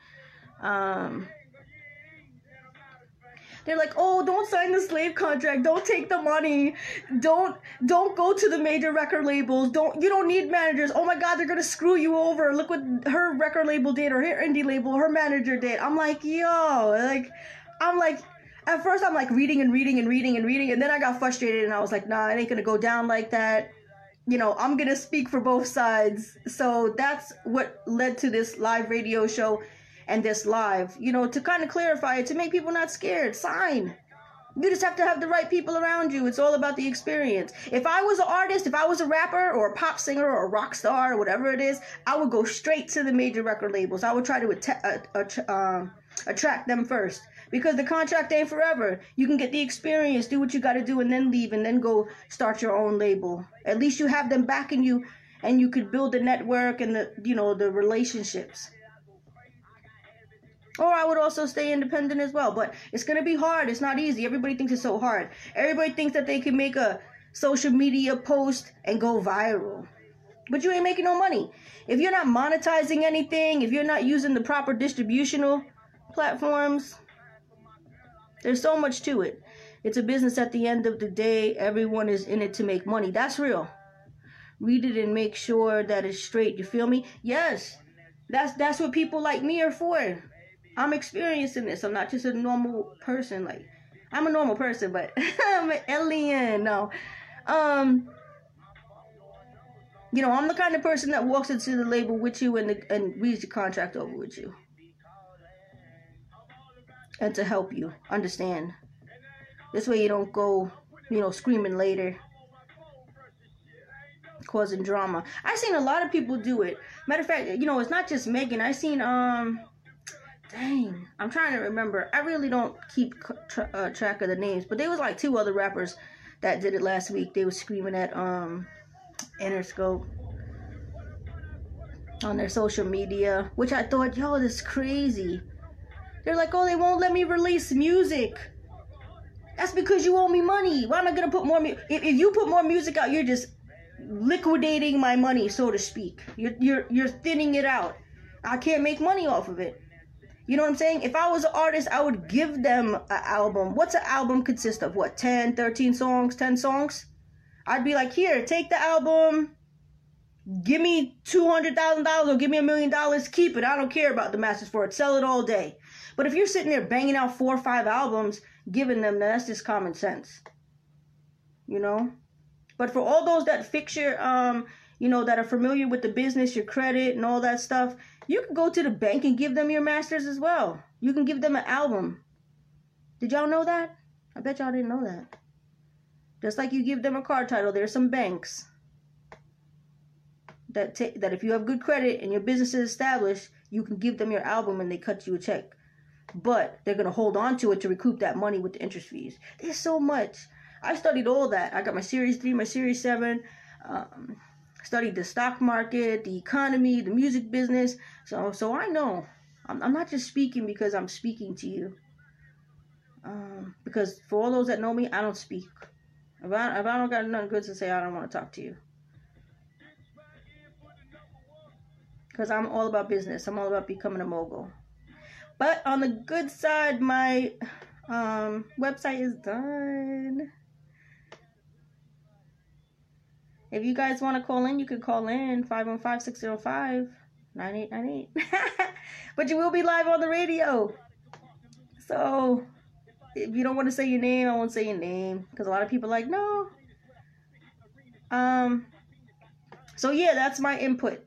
They're like, oh, don't sign the slave contract. Don't take the money. Don't go to the major record labels. You don't need managers. Oh my God, they're gonna screw you over. Look what her record label did, or her indie label, her manager did. I'm like, at first I'm like reading, and then I got frustrated and I was like, nah, it ain't gonna go down like that. You know, I'm gonna speak for both sides. So that's what led to this live radio show. And this live, you know, to kind of clarify it, to make people not scared. Sign. You just have to have the right people around you. It's all about the experience. If I was an artist, if I was a rapper or a pop singer or a rock star or whatever it is, I would go straight to the major record labels. I would try to attract them first, because the contract ain't forever. You can get the experience, do what you got to do, and then leave, and then go start your own label. At least you have them backing you, and you could build the network and the relationships. Or I would also stay independent as well. But it's going to be hard. It's not easy. Everybody thinks it's so hard. Everybody thinks that they can make a social media post and go viral. But you ain't making no money. If you're not monetizing anything, if you're not using the proper distributional platforms, there's so much to it. It's a business at the end of the day. Everyone is in it to make money. That's real. Read it and make sure that it's straight. You feel me? Yes. That's what people like me are for. I'm experiencing this. I'm not just a normal person. Like, I'm a normal person, but I'm an alien. No. You know, I'm the kind of person that walks into the label with you and reads the contract over with you. And to help you understand. This way you don't go, screaming later. Causing drama. I've seen a lot of people do it. Matter of fact, it's not just Megan. I seen, dang, I'm trying to remember. I really don't keep track of the names, but there was like 2 other rappers that did it last week. They were screaming at Interscope on their social media, which I thought, yo, this is crazy. They're like, oh, they won't let me release music. That's because you owe me money. Why am I gonna put more music? If you put more music out, you're just liquidating my money, so to speak. You're thinning it out. I can't make money off of it. You know what I'm saying? If I was an artist, I would give them an album. What's an album consist of? What, 10, 13 songs, 10 songs? I'd be like, here, take the album. Give me $200,000 or give me $1 million. Keep it. I don't care about the masters for it. Sell it all day. But if you're sitting there banging out 4 or 5 albums, giving them, that's just common sense. But for all those that fix your, that are familiar with the business, your credit and all that stuff, you can go to the bank and give them your masters as well. You can give them an album. Did y'all know that? I bet y'all didn't know that. Just like you give them a car title, there's some banks that if you have good credit and your business is established, you can give them your album and they cut you a check. But they're going to hold on to it to recoup that money with the interest fees. There's so much. I studied all that. I got my Series 3, my Series 7, studied the stock market, the economy, the music business. So I know. I'm not just speaking because I'm speaking to you. Because for all those that know me, I don't speak. If I don't got nothing good to say, I don't want to talk to you. Because I'm all about business. I'm all about becoming a mogul. But on the good side, my website is done. If you guys want to call in, you can call in 515-605-9898. But you will be live on the radio. So if you don't want to say your name, I won't say your name. Because a lot of people are like, no. So yeah, that's my input.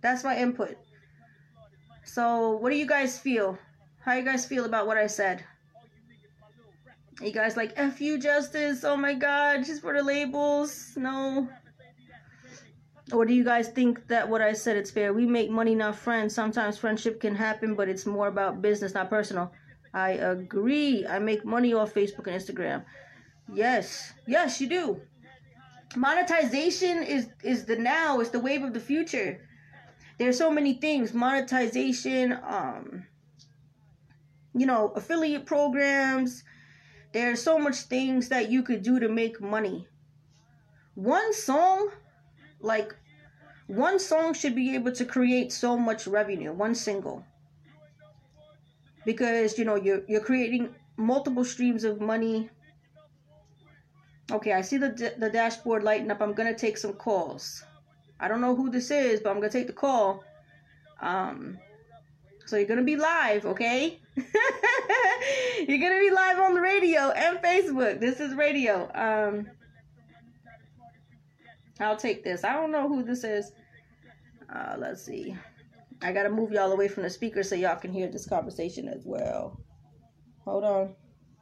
So what do you guys feel? How you guys feel about what I said? Are you guys like, F you, Justice? Oh my God, just for the labels? No. Or do you guys think that what I said, it's fair? We make money, not friends. Sometimes friendship can happen, but it's more about business, not personal. I agree. I make money off Facebook and Instagram. Yes. Yes, you do. Monetization is the now. It's the wave of the future. There's so many things. Monetization, affiliate programs. There's so much things that you could do to make money. one song should be able to create so much revenue, one single. Because, you know, you're creating multiple streams of money. Okay, I see the dashboard lighting up. I'm going to take some calls. I don't know who this is, but I'm going to take the call. So you're going to be live, okay? You're going to be live on the radio and Facebook. This is radio. I'll take this. I don't know who this is. Let's see. I got to move y'all away from the speaker so y'all can hear this conversation as well. Hold on.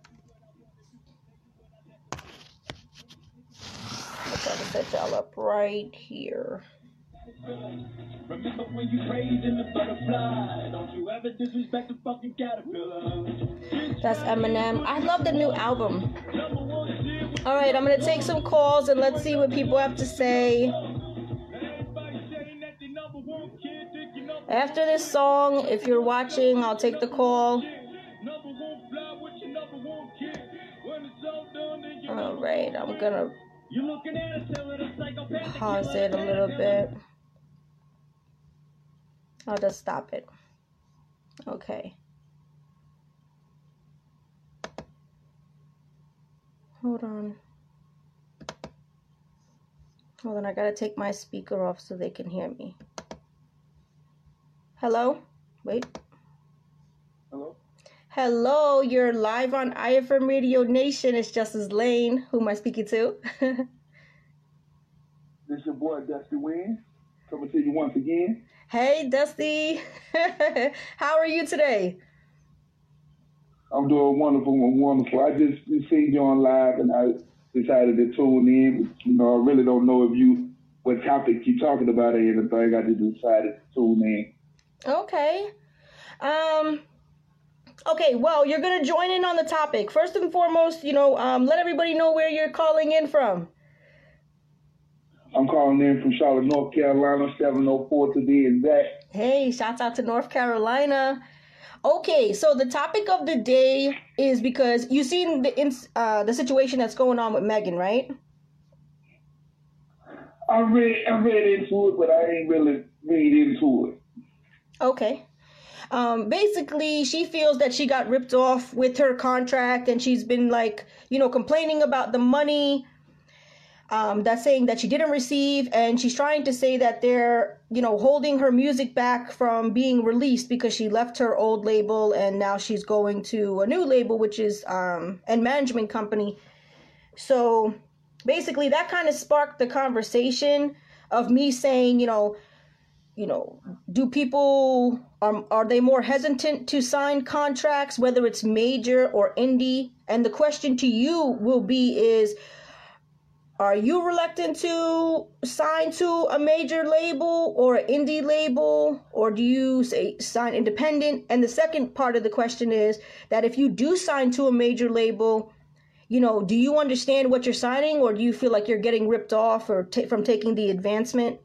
I'm trying to set y'all up right here. Remember when you raised in the butterfly? Don't you ever disrespect the fucking caterpillar. That's Eminem. I love the new album. All right, I'm gonna take some calls and let's see what people have to say. After this song, if you're watching, I'll take the call. All right, I'm gonna pause it a little bit. I'll just stop it. Okay. Hold on. I gotta take my speaker off so they can hear me. Hello? Wait. Hello? Hello, you're live on IFM Radio Nation. It's Justice Lane. Who am I speaking to? This your boy, Dusty Wynn, coming to you once again. Hey, Dusty. How are you today? I'm doing wonderful. I just seen you on live and I decided to tune in. You know, I really don't know what topic you're talking about or anything. I just decided to tune in. Okay. Okay, well, you're going to join in on the topic. First and foremost, you know, let everybody know where you're calling in from. I'm calling in from Charlotte, North Carolina, 704 to be exact. Hey, shouts out to North Carolina. Okay, so the topic of the day is because you've seen the situation that's going on with Megan, right? I read into it, but I ain't really read into it. Okay. Basically, she feels that she got ripped off with her contract, and she's been like, you know, complaining about the money that's saying that she didn't receive, and she's trying to say that they're, you know, holding her music back from being released because she left her old label and now she's going to a new label, which is and management company. So basically that kind of sparked the conversation of me saying, you know, do people are they more hesitant to sign contracts, whether it's major or indie? And the question to you will be is, are you reluctant to sign to a major label or an indie label, or do you say sign independent? And the second part of the question is that if you do sign to a major label, you know, do you understand what you're signing, or do you feel like you're getting ripped off or from taking the advancement?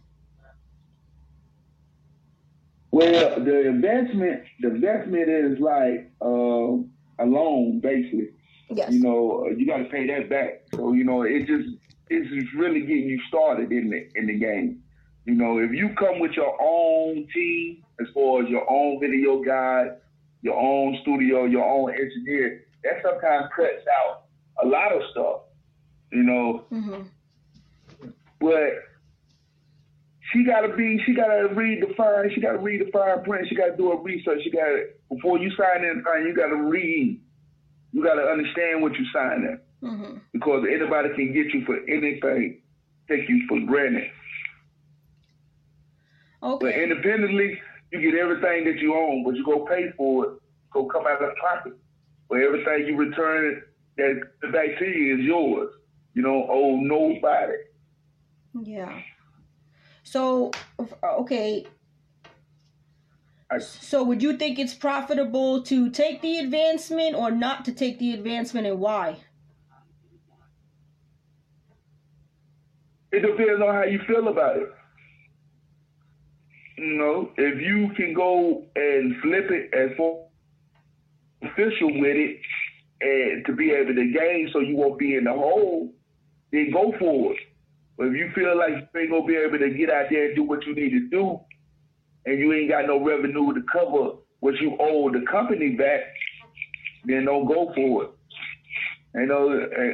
Well, the investment is like a loan, basically. Yes. You know, you got to pay that back. So, you know, it's just really getting you started in the game. You know, if you come with your own team, as far as your own video guy, your own studio, your own engineer, that sometimes cuts out a lot of stuff. You know, but she gotta read the fine print. She gotta do her research. Before you sign anything, you gotta read. You got to understand what you're signing, because anybody can get you for anything, take you for granted. Okay. But independently, you get everything that you own, but you go pay for it, go come out of pocket. But everything you return that back to you is yours. You don't owe nobody. Yeah. So, okay. So would you think it's profitable to take the advancement or not to take the advancement, and why? It depends on how you feel about it. You know, if you can go and flip it as official with it and to be able to gain so you won't be in the hole, then go for it. But if you feel like you ain't gonna be able to get out there and do what you need to do, and you ain't got no revenue to cover what you owe the company back, then don't go for it. Ain't no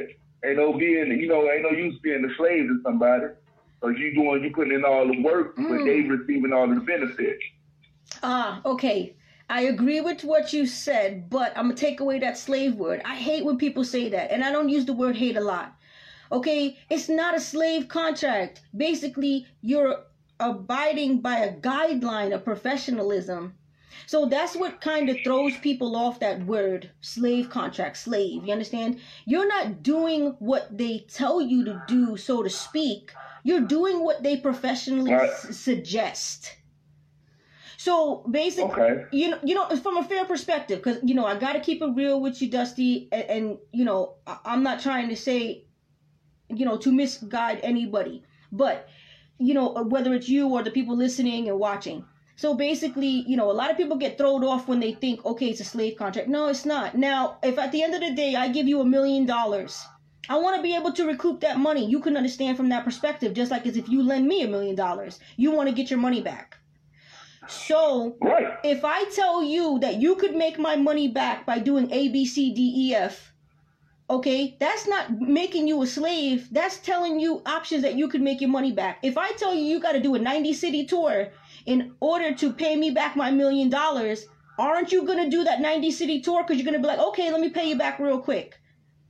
use being a slave to somebody. Cause you putting in all the work, but they receiving all the benefits. Okay. I agree with what you said, but I'm gonna take away that slave word. I hate when people say that, and I don't use the word hate a lot. Okay, it's not a slave contract. Basically, you're abiding by a guideline of professionalism. So that's what kind of throws people off that word, slave contract, slave. You understand? You're not doing what they tell you to do, so to speak. You're doing what they professionally suggest. So basically, okay. you know, from a fair perspective, because, you know, I got to keep it real with you, Dusty. And, you know, I'm not trying to say, you know, to misguide anybody. But, you know, whether it's you or the people listening and watching. So basically, you know, a lot of people get thrown off when they think, okay, it's a slave contract. No, it's not. Now, if at the end of the day, I give you $1 million, I want to be able to recoup that money. You can understand from that perspective, just like as if you lend me $1 million, you want to get your money back. So if I tell you that you could make my money back by doing A, B, C, D, E, F, okay, that's not making you a slave. That's telling you options that you could make your money back. If I tell you you got to do a 90-city tour in order to pay me back my $1 million, aren't you going to do that 90-city tour? Because you're going to be like, okay, let me pay you back real quick.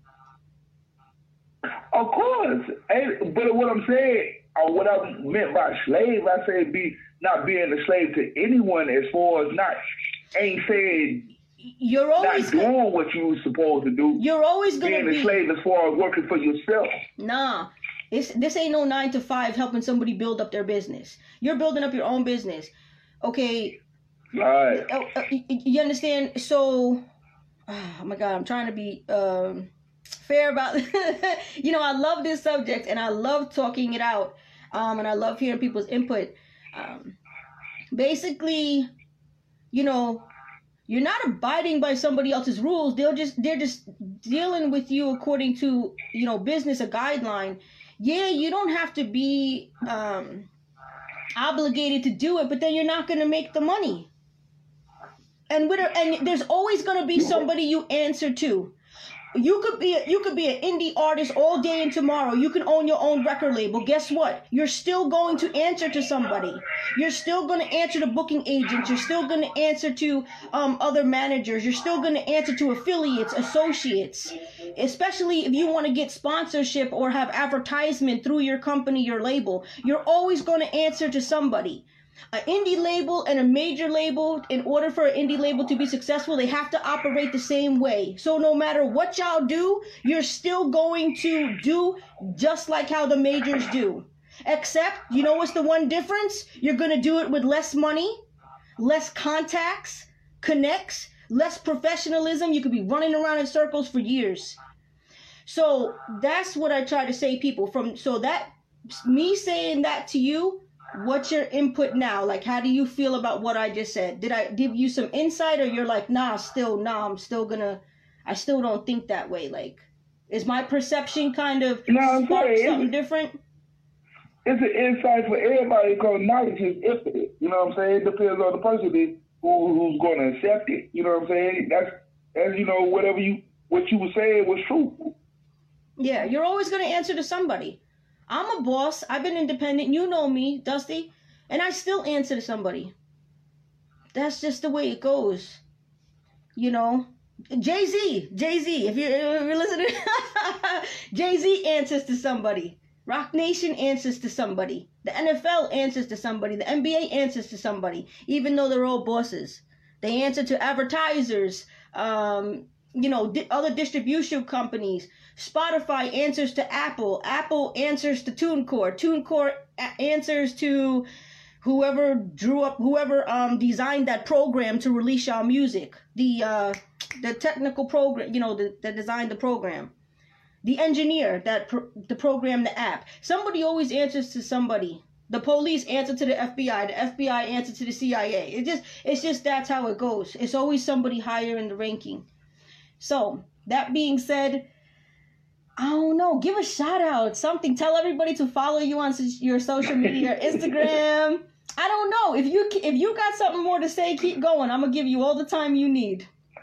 Of course. But what I'm saying, or what I meant by slave, I said not being a slave to anyone, as far as ain't saying you're always not doing what you were supposed to do. You're always going to be being a slave as far as working for yourself. Nah, this ain't no 9 to 5 helping somebody build up their business. You're building up your own business, okay? Right. You understand? So, oh my God, I'm trying to be fair about. You know, I love this subject and I love talking it out, and I love hearing people's input. Basically, you know, you're not abiding by somebody else's rules. They're just dealing with you according to, you know, business, a guideline. Yeah, you don't have to be obligated to do it, but then you're not going to make the money. And there's always going to be somebody you answer to. You could be an indie artist all day and tomorrow. You can own your own record label. Guess what? You're still going to answer to somebody. You're still going to answer to booking agents. You're still going to answer to other managers. You're still going to answer to affiliates, associates. Especially if you want to get sponsorship or have advertisement through your company, your label. You're always going to answer to somebody. An indie label and a major label, in order for an indie label to be successful, they have to operate the same way. So no matter what y'all do, you're still going to do just like how the majors do. Except, you know what's the one difference? You're going to do it with less money, less contacts, connects, less professionalism. You could be running around in circles for years. So that's what I try to say, people. So that, me saying that to you, what's your input now? Like, how do you feel about what I just said? Did I give you some insight, or you're like, I still don't think that way? Like, is my perception kind of something different? It's an insight for everybody because knowledge is infinite. You know what I'm saying? It depends on the person who's going to accept it. You know what I'm saying? That's you know, what you were saying was true. Yeah, you're always going to answer to somebody. I'm a boss. I've been independent. You know me, Dusty. And I still answer to somebody. That's just the way it goes. You know? Jay-Z, if you're listening. Jay-Z answers to somebody. Rock Nation answers to somebody. The NFL answers to somebody. The NBA answers to somebody. Even though they're all bosses. They answer to advertisers. You know, other distribution companies. Spotify answers to Apple. Apple answers to TuneCore. TuneCore answers to whoever designed that program to release y'all music. The technical program, you know, that designed the program. The engineer that the program, the app. Somebody always answers to somebody. The police answer to the FBI. The FBI answer to the CIA. It's just that's how it goes. It's always somebody higher in the ranking. So, that being said, I don't know. know. Give a shout out, something. Tell everybody to follow you on your social media, Instagram. I don't know. If you got something more to say, keep going. I'm gonna give you all the time you need.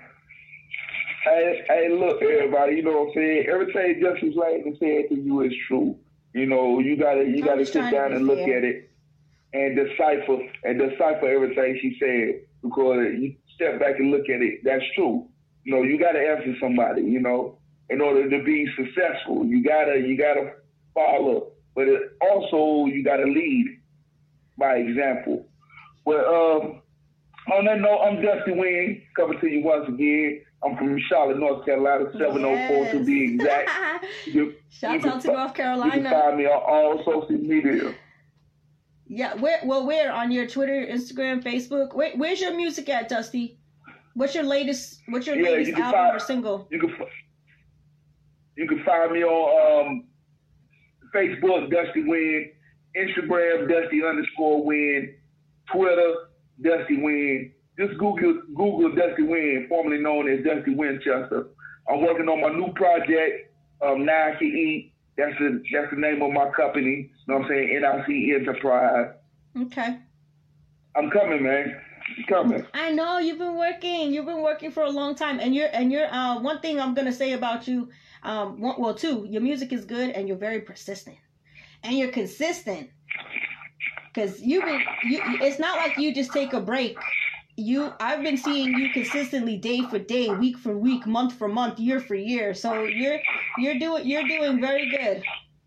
Hey, look, everybody. You know what I'm saying? Everything Justice Lane said to you is true. You know, you gotta sit down and look at it and decipher everything she said, because you step back and look at it. That's true. You know, you gotta answer somebody. You know, in order to be successful, you gotta follow, but also you gotta lead by example. Well, on that note, I'm Dusty Wynn, coming to you once again. I'm from Charlotte, North Carolina, 704 to be exact. Shout out to North Carolina. You can find me on all social media. Yeah, where? On your Twitter, Instagram, Facebook? Where's your music at, Dusty? What's your latest album or single? You can find me on Facebook, Dusty Wynn, Instagram, Dusty_Wynn, Twitter, Dusty Wynn. Just Google Dusty Wynn, formerly known as Dusty Winchester. I'm working on my new project, Now I Can Eat. That's the name of my company. You know what I'm saying? NIC Enterprise. Okay. I'm coming, man. I'm coming. I know you've been working. You've been working for a long time, and you're one thing I'm gonna say about you. Two. Your music is good, and you're very persistent, and you're consistent. Because it's not like you just take a break. I've been seeing you consistently, day for day, week for week, month for month, year for year. So you're doing very good.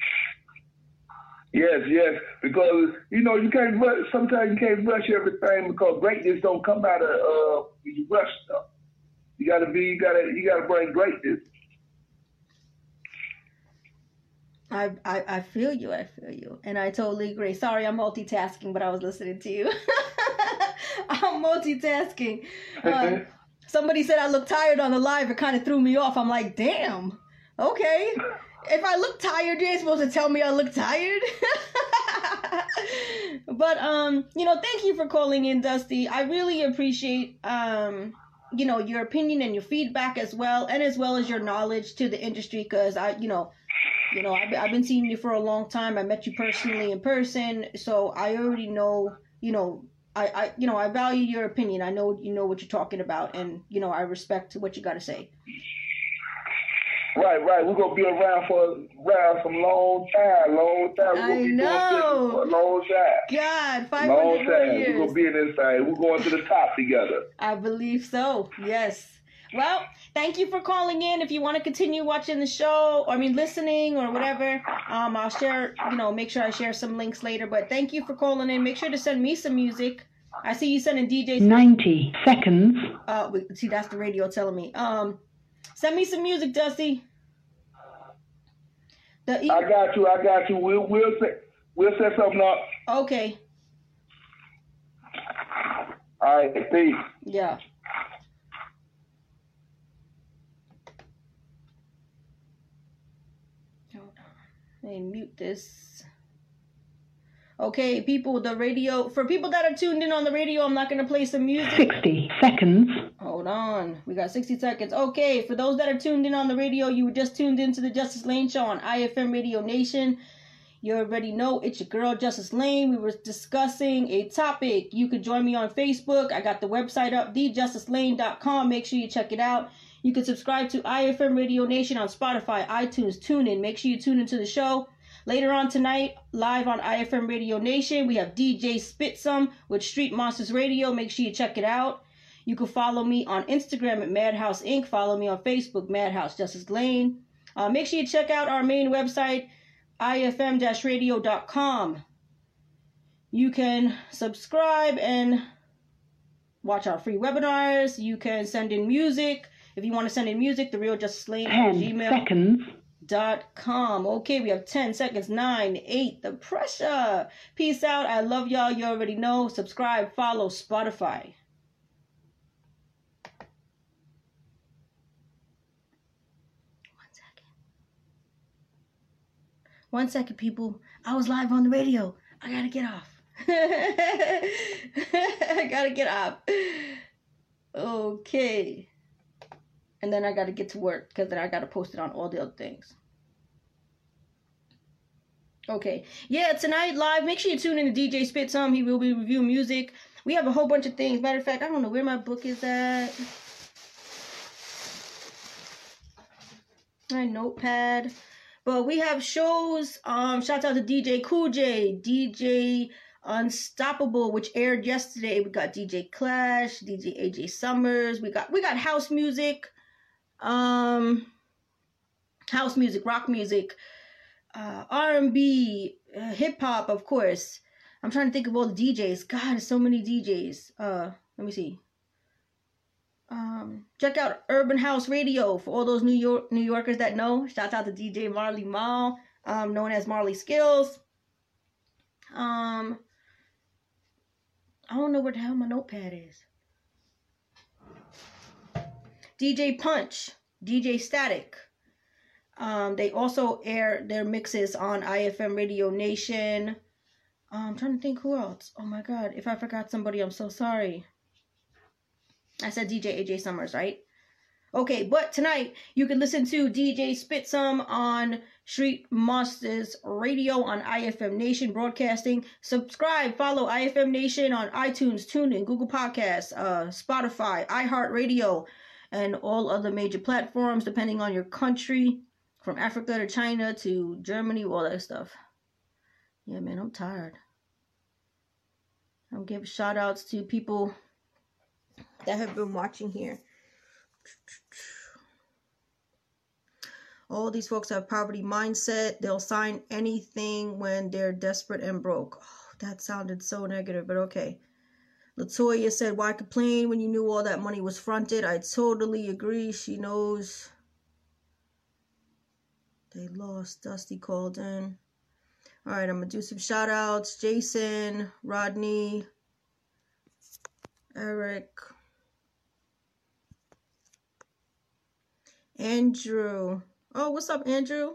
Yes, because you know you can't rush. Sometimes you can't rush everything, because greatness don't come out of when you rush stuff. You gotta bring greatness. I feel you, and I totally agree. Sorry, I'm multitasking, but I was listening to you. I'm multitasking. Somebody said I look tired on the live. It kind of threw me off. I'm like, damn. Okay. If I look tired, you ain't supposed to tell me I look tired. But thank you for calling in, Dusty. I really appreciate your opinion and your feedback as well as your knowledge to the industry, because I've been seeing you for a long time. I met you personally in person, so I already know, I value your opinion. I know you know what you're talking about, and I respect what you got to say. Right. We're gonna be around some long time. We're gonna be doing business for a long time. God, 500 more years. We're gonna be in this thing. We're going to the top together. I believe so. Yes. Well, thank you for calling in. If you want to continue watching the show, listening or whatever, I'll share, make sure I share some links later. But thank you for calling in. Make sure to send me some music. I see you sending DJs. 90 seconds. See, that's the radio telling me. Send me some music, Dusty. I got you. We'll set something up. Okay. All right. Peace. Yeah. Let me mute this. Okay, people, for people that are tuned in on the radio, I'm not going to play some music. 60 seconds. Hold on. We got 60 seconds. Okay, for those that are tuned in on the radio, you were just tuned into the Justice Lane Show on IFM Radio Nation. You already know it's your girl, Justice Lane. We were discussing a topic. You could join me on Facebook. I got the website up, thejusticelane.com. Make sure you check it out. You can subscribe to IFM Radio Nation on Spotify, iTunes, TuneIn. Make sure you tune into the show. Later on tonight, live on IFM Radio Nation, we have DJ Spitsum with Street Monsters Radio. Make sure you check it out. You can follow me on Instagram at Madhouse Inc. Follow me on Facebook, Madhouse Justice Lane. Make sure you check out our main website, ifm-radio.com. You can subscribe and watch our free webinars. You can send in music. If you want to send in music, The Real Justice Lane at gmail.com. Okay, we have 10 seconds. 9, 8, the pressure. Peace out. I love y'all. You already know. Subscribe, follow, Spotify. One second, people. I was live on the radio. I gotta get off. I gotta get off. Okay. And then I gotta get to work, because then I gotta post it on all the other things. Okay. Yeah, tonight live. Make sure you tune in to DJ Spit Some. He will be reviewing music. We have a whole bunch of things. Matter of fact, I don't know where my book is at. My notepad. But we have shows. Shout out to DJ Cool J, DJ Unstoppable, which aired yesterday. We got DJ Clash, DJ AJ Summers. We got house music. House music, rock music. R&B, hip hop, of course. I'm trying to think of all the DJs. God, there's so many DJs. Let me see. Check out Urban House Radio for all those New Yorkers that know. Shout out to DJ Marley Mal, known as Marley Skills. I don't know where the hell my notepad is. DJ Punch, DJ Static. They also air their mixes on IFM Radio Nation. I'm trying to think who else. Oh my God. If I forgot somebody, I'm so sorry. I said DJ AJ Summers, right? Okay, but tonight you can listen to DJ Spit Some on Street Monsters Radio on IFM Nation Broadcasting. Subscribe, follow IFM Nation on iTunes, TuneIn, Google Podcasts, Spotify, iHeartRadio, and all other major platforms depending on your country. From Africa to China to Germany, all that stuff. Yeah, man, I'm tired. I'll give shout outs to people that have been watching here. All these folks have poverty mindset. They'll sign anything when they're desperate and broke. Oh, that sounded so negative, but okay. Latoya said, why complain when you knew all that money was fronted? I totally agree. She knows. They lost. Dusty called in. All right, I'm going to do some shout outs. Jason, Rodney, Eric, Andrew. Oh, what's up, Andrew?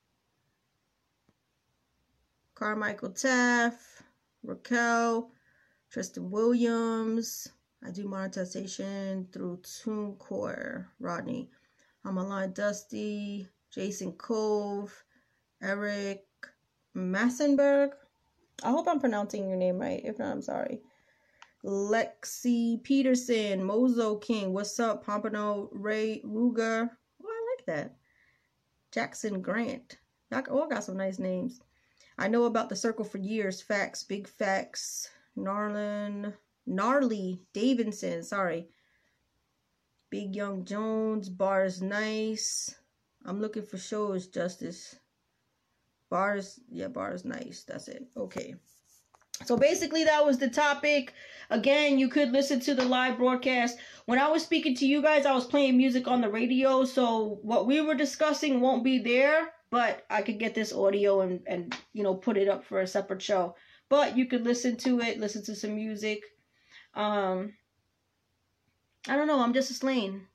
Carmichael Taff, Raquel, Tristan Williams. I do monetization through TuneCore. Rodney. I'm online. Dusty. Jason Cove, Eric Massenberg. I hope I'm pronouncing your name right. If not, I'm sorry. Lexi Peterson, Mozo King. What's up? Pompano, Ray Ruger. Oh, I like that. Jackson Grant. Y'all all got some nice names. I know about the circle for years. Facts, big facts. Gnarly Davidson. Sorry. Big Young Jones. Bars Nice. I'm looking for shows, Justice. Bars, yeah, Bars Nice. That's it. Okay. So basically that was the topic. Again, you could listen to the live broadcast. When I was speaking to you guys, I was playing music on the radio. So what we were discussing won't be there, but I could get this audio and you know, put it up for a separate show. But you could listen to it, listen to some music. I don't know. I'm just a Slane.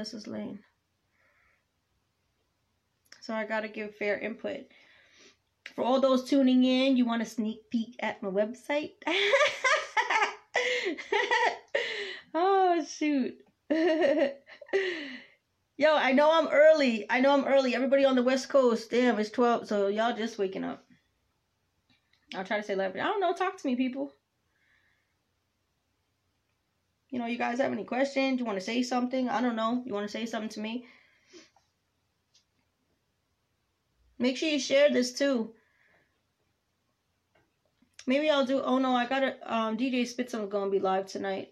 So I gotta give fair input. For all those tuning in, you want a sneak peek at my website? Oh, shoot. Yo, I know I'm early. Everybody on the West Coast, damn, it's 12, so y'all just waking up. I'll try to say 11. I don't know, talk to me, people. You know, you guys have any questions? You want to say something? I don't know. You want to say something to me? Make sure you share this too. Maybe I'll do, oh no, I gotta, DJ Spit Some gonna be live tonight.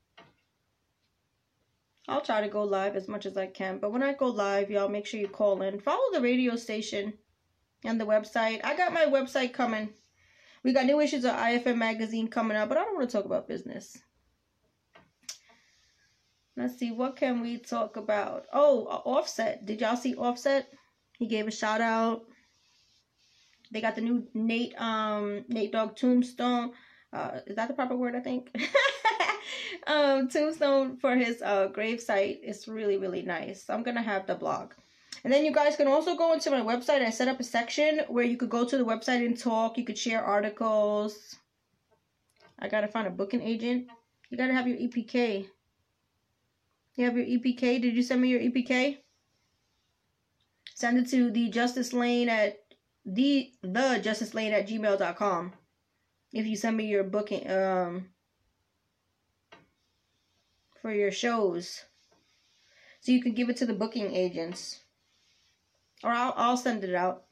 I'll try to go live as much as I can. But when I go live, y'all make sure you call in. Follow the radio station and the website. I got my website coming. We got new issues of IFM magazine coming out, but I don't want to talk about business. Let's see, what can we talk about? Oh, Offset. Did y'all see Offset? He gave a shout out. They got the new Nate Dogg tombstone. Is that the proper word, I think? Tombstone for his gravesite. It's really, really nice. I'm going to have the blog. And then you guys can also go into my website. I set up a section where you could go to the website and talk. You could share articles. I got to find a booking agent. You got to have your EPK. You have your EPK? Did you send me your EPK? Send it to the Justice Lane at justicelaine@gmail.com. If you send me your booking for your shows, so you can give it to the booking agents, or I'll send it out.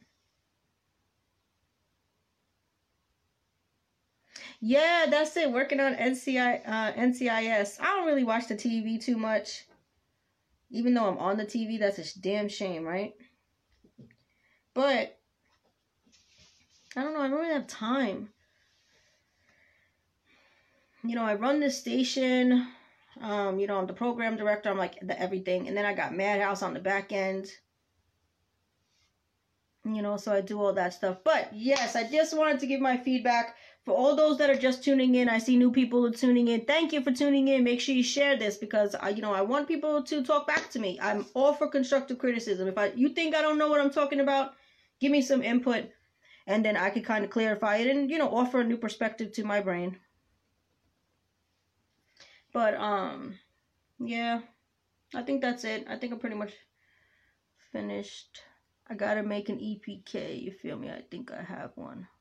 Yeah, that's it. Working on NCIS. I don't really watch the TV too much, even though I'm on the TV. That's a damn shame, right? But I don't know. I don't really have time. You know, I run this station. You know, I'm the program director. I'm like the everything, and then I got Madhouse on the back end. You know, so I do all that stuff. But yes, I just wanted to give my feedback. For all those that are just tuning in, I see new people are tuning in. Thank you for tuning in. Make sure you share this because I want people to talk back to me. I'm all for constructive criticism. If you think I don't know what I'm talking about, give me some input, and then I can kind of clarify it and offer a new perspective to my brain. But yeah, I think that's it. I think I'm pretty much finished. I gotta make an EPK. You feel me? I think I have one.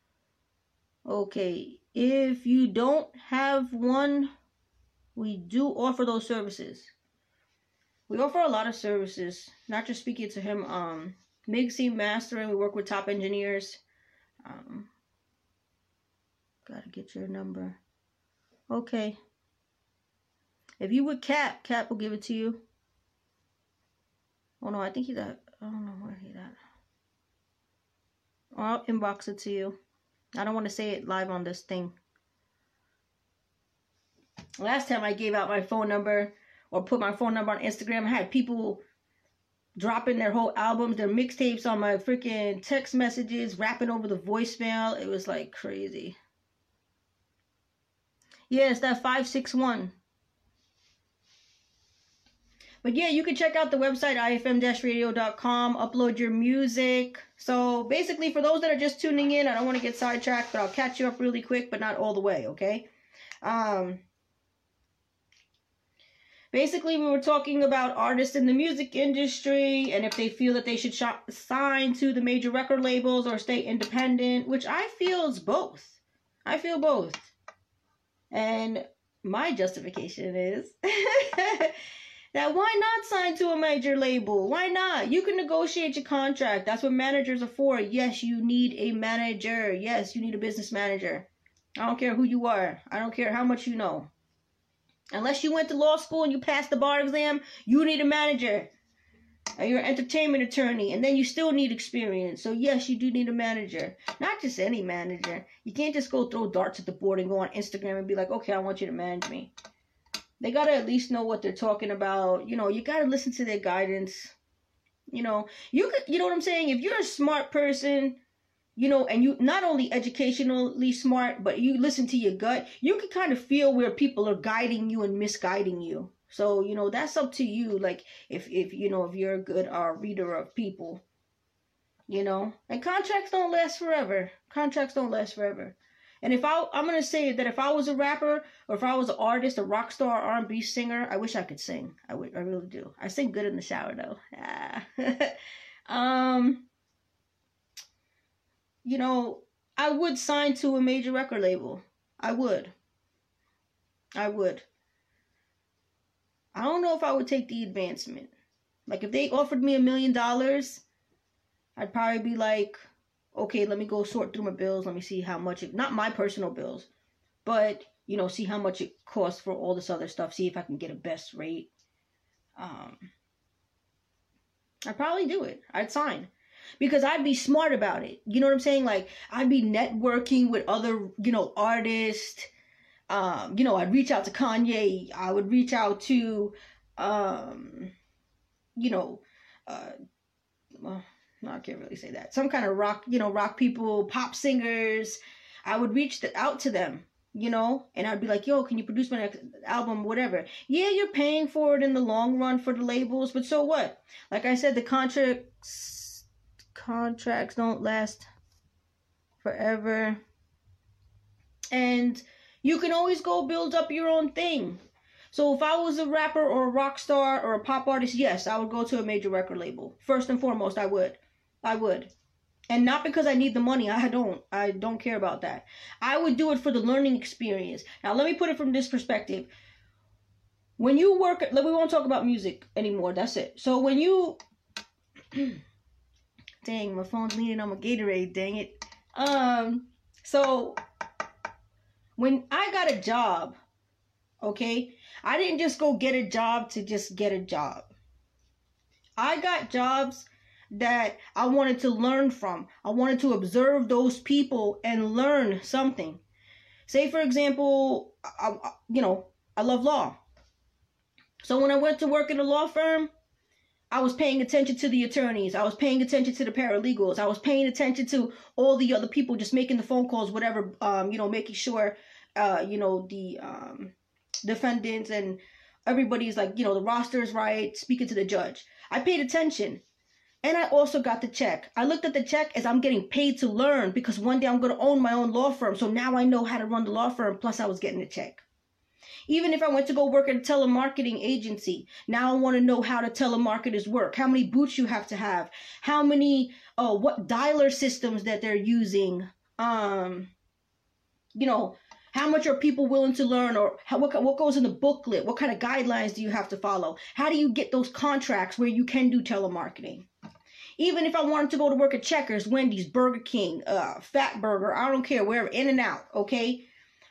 Okay, if you don't have one, we do offer those services. We offer a lot of services, not just speaking to him. Mixing, mastering, we work with top engineers. Gotta get your number. Okay. If you would Cap will give it to you. Oh no, I think he's at, I don't know where he's at. Or I'll inbox it to you. I don't want to say it live on this thing. Last time I gave out my phone number or put my phone number on Instagram, I had people dropping their whole albums, their mixtapes on my freaking text messages, rapping over the voicemail. It was like crazy. Yeah, it's that 561. But yeah, you can check out the website, ifm-radio.com, upload your music. So basically, for those that are just tuning in, I don't want to get sidetracked, but I'll catch you up really quick, but not all the way, okay? Basically, we were talking about artists in the music industry and if they feel that they should sign to the major record labels or stay independent, which I feel is both. I feel both. And my justification is... That why not sign to a major label? Why not? You can negotiate your contract. That's what managers are for. Yes, you need a manager. Yes, you need a business manager. I don't care who you are. I don't care how much you know. Unless you went to law school and you passed the bar exam, you need a manager. You're an entertainment attorney, and then you still need experience. So yes, you do need a manager. Not just any manager. You can't just go throw darts at the board and go on Instagram and be like, okay, I want you to manage me. They got to at least know what they're talking about. You know, you got to listen to their guidance. You know what I'm saying? If you're a smart person, and you not only educationally smart, but you listen to your gut, you can kind of feel where people are guiding you and misguiding you. So, that's up to you. Like if you're a good reader of people, and contracts don't last forever. And I'm going to say that if I was a rapper or if I was an artist, a rock star, R&B singer, I wish I could sing. I really do. I sing good in the shower though. I would sign to a major record label. I would. I don't know if I would take the advancement. Like if they offered me $1 million, I'd probably be like, okay, let me go sort through my bills. Let me see how much, not my personal bills, but, see how much it costs for all this other stuff. See if I can get a best rate. I'd probably do it. I'd sign. Because I'd be smart about it. You know what I'm saying? Like, I'd be networking with other, artists. I'd reach out to Kanye. I would reach out to, well, no, I can't really say that. Some kind of rock, rock people, pop singers. I would reach out to them, and I'd be like, yo, can you produce my next album, whatever. Yeah, you're paying for it in the long run for the labels, but so what? Like I said, the contracts don't last forever. And you can always go build up your own thing. So if I was a rapper or a rock star or a pop artist, yes, I would go to a major record label. First and foremost, I would. And not because I need the money. I don't care about that. I would do it for the learning experience. Now, let me put it from this perspective. When you work, we won't talk about music anymore. That's it. So when you, dang, my phone's leaning on my Gatorade. Dang it. So when I got a job, okay, I didn't just go get a job to just get a job. I got jobs that I wanted to learn from. I wanted to observe those people and learn something. Say, for example, I love law. So when I went to work in a law firm, I was paying attention to the attorneys. I was paying attention to the paralegals. I was paying attention to all the other people, just making the phone calls, whatever, making sure, the defendants and everybody's like, the roster is right, speaking to the judge. I paid attention. And I also got the check. I looked at the check as I'm getting paid to learn, because one day I'm going to own my own law firm. So now I know how to run the law firm. Plus I was getting a check. Even if I went to go work at a telemarketing agency, now I want to know how the telemarketers work, how many booths you have to have, how many, what dialer systems that they're using, how much are people willing to learn, or what goes in the booklet, what kind of guidelines do you have to follow, how do you get those contracts where you can do telemarketing. Even if I wanted to go to work at Checkers, Wendy's, Burger King, Fat Burger, I don't care, wherever, In-N-Out, okay?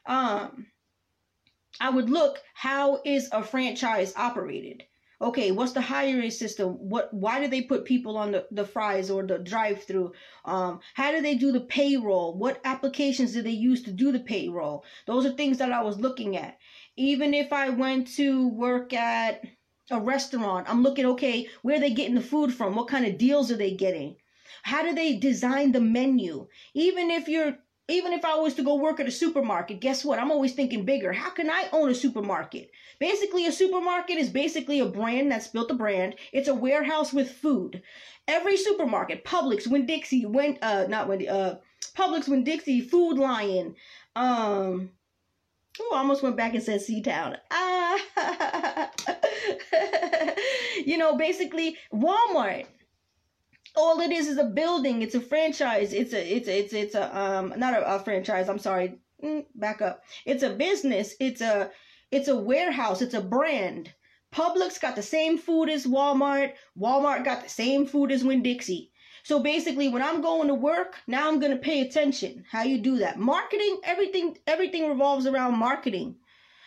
I would look, how is a franchise operated? Okay, what's the hiring system? Why do they put people on the fries or the drive-through? How do they do the payroll? What applications do they use to do the payroll? Those are things that I was looking at. Even if I went to work at a restaurant, I'm looking, okay, where are they getting the food from? What kind of deals are they getting? How do they design the menu? Even if I was to go work at a supermarket, guess what? I'm always thinking bigger. How can I own a supermarket? Basically, a supermarket is basically a brand that's built a brand. It's a warehouse with food. Every supermarket, Publix, Winn-Dixie, Publix, Winn-Dixie, Food Lion, I almost went back and said C-Town. Basically Walmart. All it is a building. It's a franchise. It's not a franchise. I'm sorry. Back up. It's a business. It's a warehouse. It's a brand. Publix got the same food as Walmart. Walmart got the same food as Winn-Dixie. So basically, when I'm going to work, now I'm going to pay attention. How you do that? Marketing, everything revolves around marketing.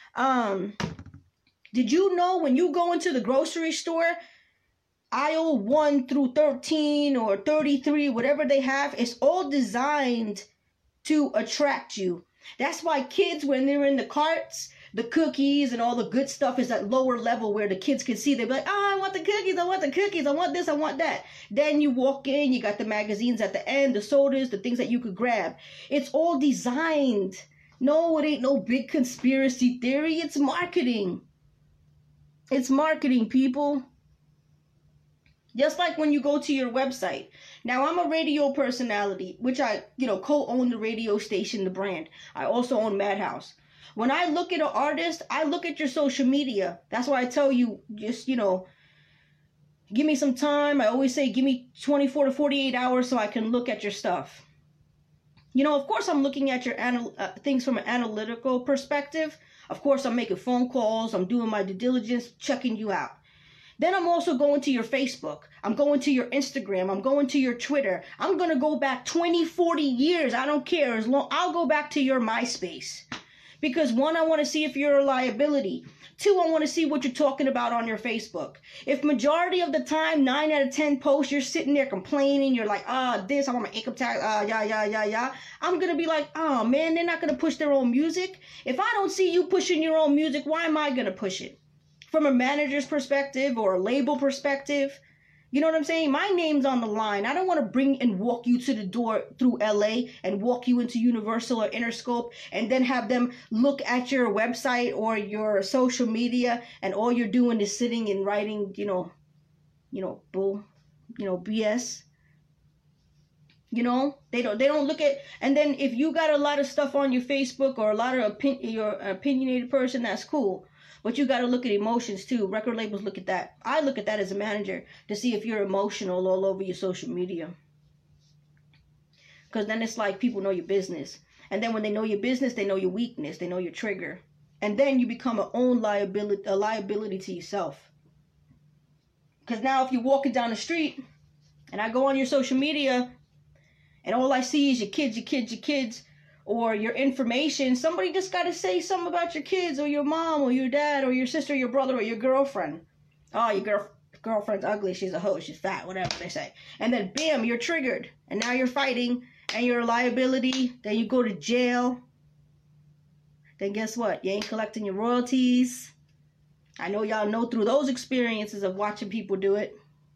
Did you know when you go into the grocery store, aisle 1 through 13 or 33, whatever they have, it's all designed to attract you. That's why kids, when they're in the carts, the cookies and all the good stuff is at lower level where the kids can see. They're like, oh, I want the cookies, I want the cookies, I want this, I want that. Then you walk in, you got the magazines at the end, the sodas, the things that you could grab. It's all designed. No, it ain't no big conspiracy theory. It's marketing. It's marketing, people. Just like when you go to your website. Now, I'm a radio personality, which I, co-own the radio station, the brand. I also own Madhouse. When I look at an artist, I look at your social media. That's why I tell you, just, give me some time. I always say, give me 24 to 48 hours so I can look at your stuff. Of course, I'm looking at your things from an analytical perspective. Of course, I'm making phone calls. I'm doing my due diligence, checking you out. Then I'm also going to your Facebook. I'm going to your Instagram. I'm going to your Twitter. I'm going to go back 20, 40 years. I don't care. I'll go back to your MySpace. Because 1, I want to see if you're a liability. 2, I want to see what you're talking about on your Facebook. If majority of the time, 9 out of 10 posts, you're sitting there complaining, you're like, this, I want my income tax, I'm going to be like, oh man, they're not going to push their own music. If I don't see you pushing your own music, why am I going to push it? From a manager's perspective or a label perspective, you know what I'm saying? My name's on the line. I don't want to bring and walk you to the door through LA and walk you into Universal or Interscope and then have them look at your website or your social media and all you're doing is sitting and writing, BS. They don't look at, and then if you got a lot of stuff on your Facebook or a lot of you're an opinionated person, that's cool. But you got to look at emotions too. Record labels look at that. I look at that as a manager to see if you're emotional all over your social media. Because then it's like people know your business. And then when they know your business, they know your weakness. They know your trigger. And then you become a liability to yourself. Because now if you're walking down the street and I go on your social media and all I see is your kids, or your information, somebody just got to say something about your kids or your mom or your dad or your sister or your brother or your girlfriend. Oh, your girlfriend's ugly. She's a hoe. She's fat. Whatever they say. And then, bam, you're triggered. And now you're fighting and you're a liability. Then you go to jail. Then guess what? You ain't collecting your royalties. I know y'all know through those experiences of watching people do it.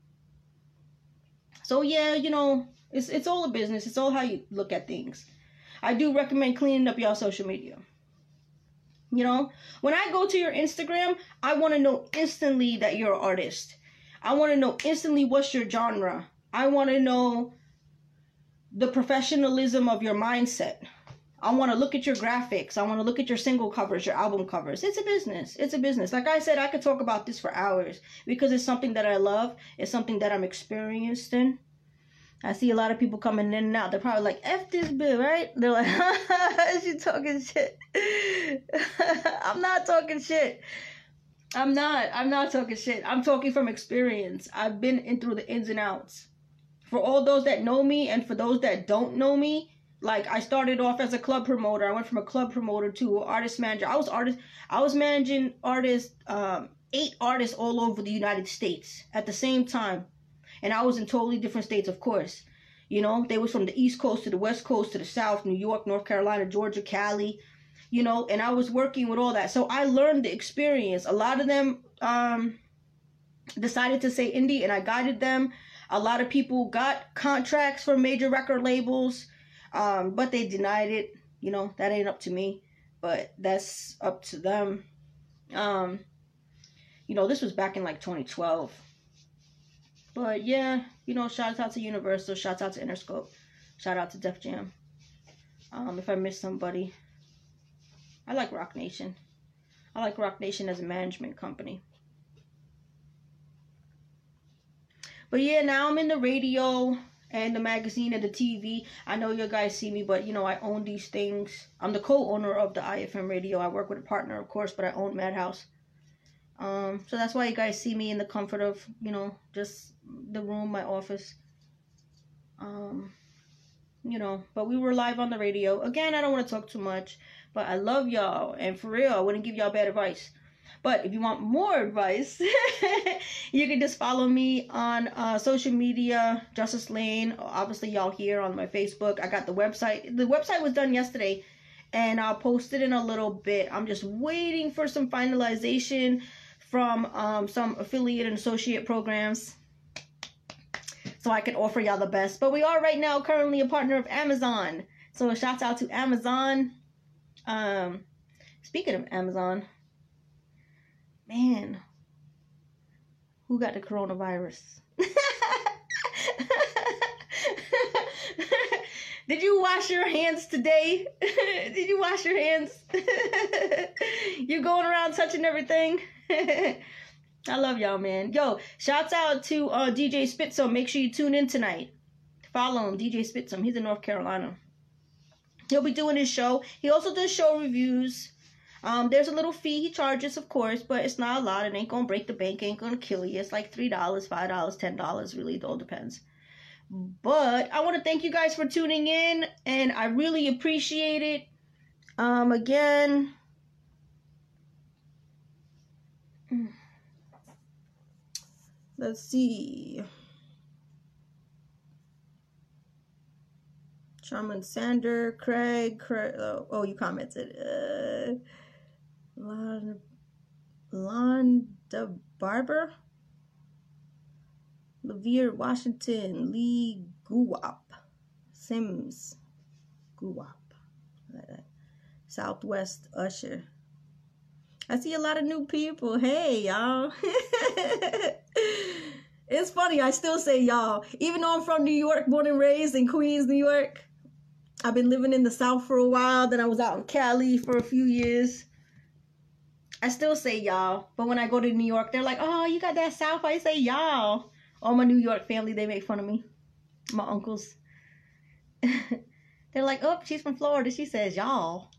So, yeah, you know, it's all a business. It's all how you look at things. I do recommend cleaning up y'all social media. You know, when I go to your Instagram, I want to know instantly that you're an artist. I want to know instantly what's your genre. I want to know the professionalism of your mindset. I want to look at your graphics. I want to look at your single covers, your album covers. It's a business. It's a business. Like I said, I could talk about this for hours because it's something that I love. It's something that I'm experienced in. I see a lot of people coming in and out. They're probably like, F this bill, right? They're like, she talking shit. I'm not talking shit. I'm not talking shit. I'm talking from experience. I've been in through the ins and outs. For all those that know me and for those that don't know me, like I started off as a club promoter. I went from a club promoter to an artist manager. I was managing artists, 8 artists all over the United States at the same time. And I was in totally different states, of course. You know, they was from the East Coast to the West Coast to the South, New York, North Carolina, Georgia, Cali, you know, and I was working with all that. So I learned the experience. A lot of them decided to say indie, and I guided them. A lot of people got contracts for major record labels, but they denied it. You know, that ain't up to me, but that's up to them. You know, this was back in like 2012. But yeah, you know, shout out to Universal, shout out to Interscope, shout out to Def Jam. If I missed somebody, I like Rock Nation. I like Rock Nation as a management company. But yeah, now I'm in the radio and the magazine and the TV. I know you guys see me, but you know, I own these things. I'm the co-owner of the IFM radio. I work with a partner, of course, but I own Madhouse. So that's why you guys see me in the comfort of, you know, just the room, my office. You know, but we were live on the radio. Again, I don't want to talk too much, but I love y'all. And for real, I wouldn't give y'all bad advice. But if you want more advice, you can just follow me on social media, Justice Lane. Obviously, y'all here on my Facebook. I got the website. The website was done yesterday, and I'll post it in a little bit. I'm just waiting for some finalization from some affiliate and associate programs so I can offer y'all the best. But we are right now currently a partner of Amazon. So a shout out to Amazon. Speaking of Amazon, man, who got the coronavirus? Did you wash your hands today? Did you wash your hands? You going around touching everything? I love y'all, man. Yo, shouts out to DJ Spitsum. Make sure you tune in tonight. Follow him, DJ Spitsum. He's in North Carolina. He'll be doing his show. He also does show reviews. There's a little fee he charges, of course, but it's not a lot. It ain't gonna break the bank. Ain't gonna kill you. It's like $3, $5, $10. Really, it all depends. But I want to thank you guys for tuning in, and I really appreciate it. Again, let's see. Charmin Sander, Craig, oh, you commented. Londa Barber, Levere Washington, Lee Guwap, Sims Guwap, Southwest Usher. I see a lot of new people. Hey, y'all. It's funny, I still say y'all. Even though I'm from New York, born and raised in Queens, New York. I've been living in the South for a while. Then I was out in Cali for a few years. I still say y'all. But when I go to New York, they're like, oh, you got that South? I say y'all. All my New York family, they make fun of me. My uncles. They're like, oh, she's from Florida. She says, y'all.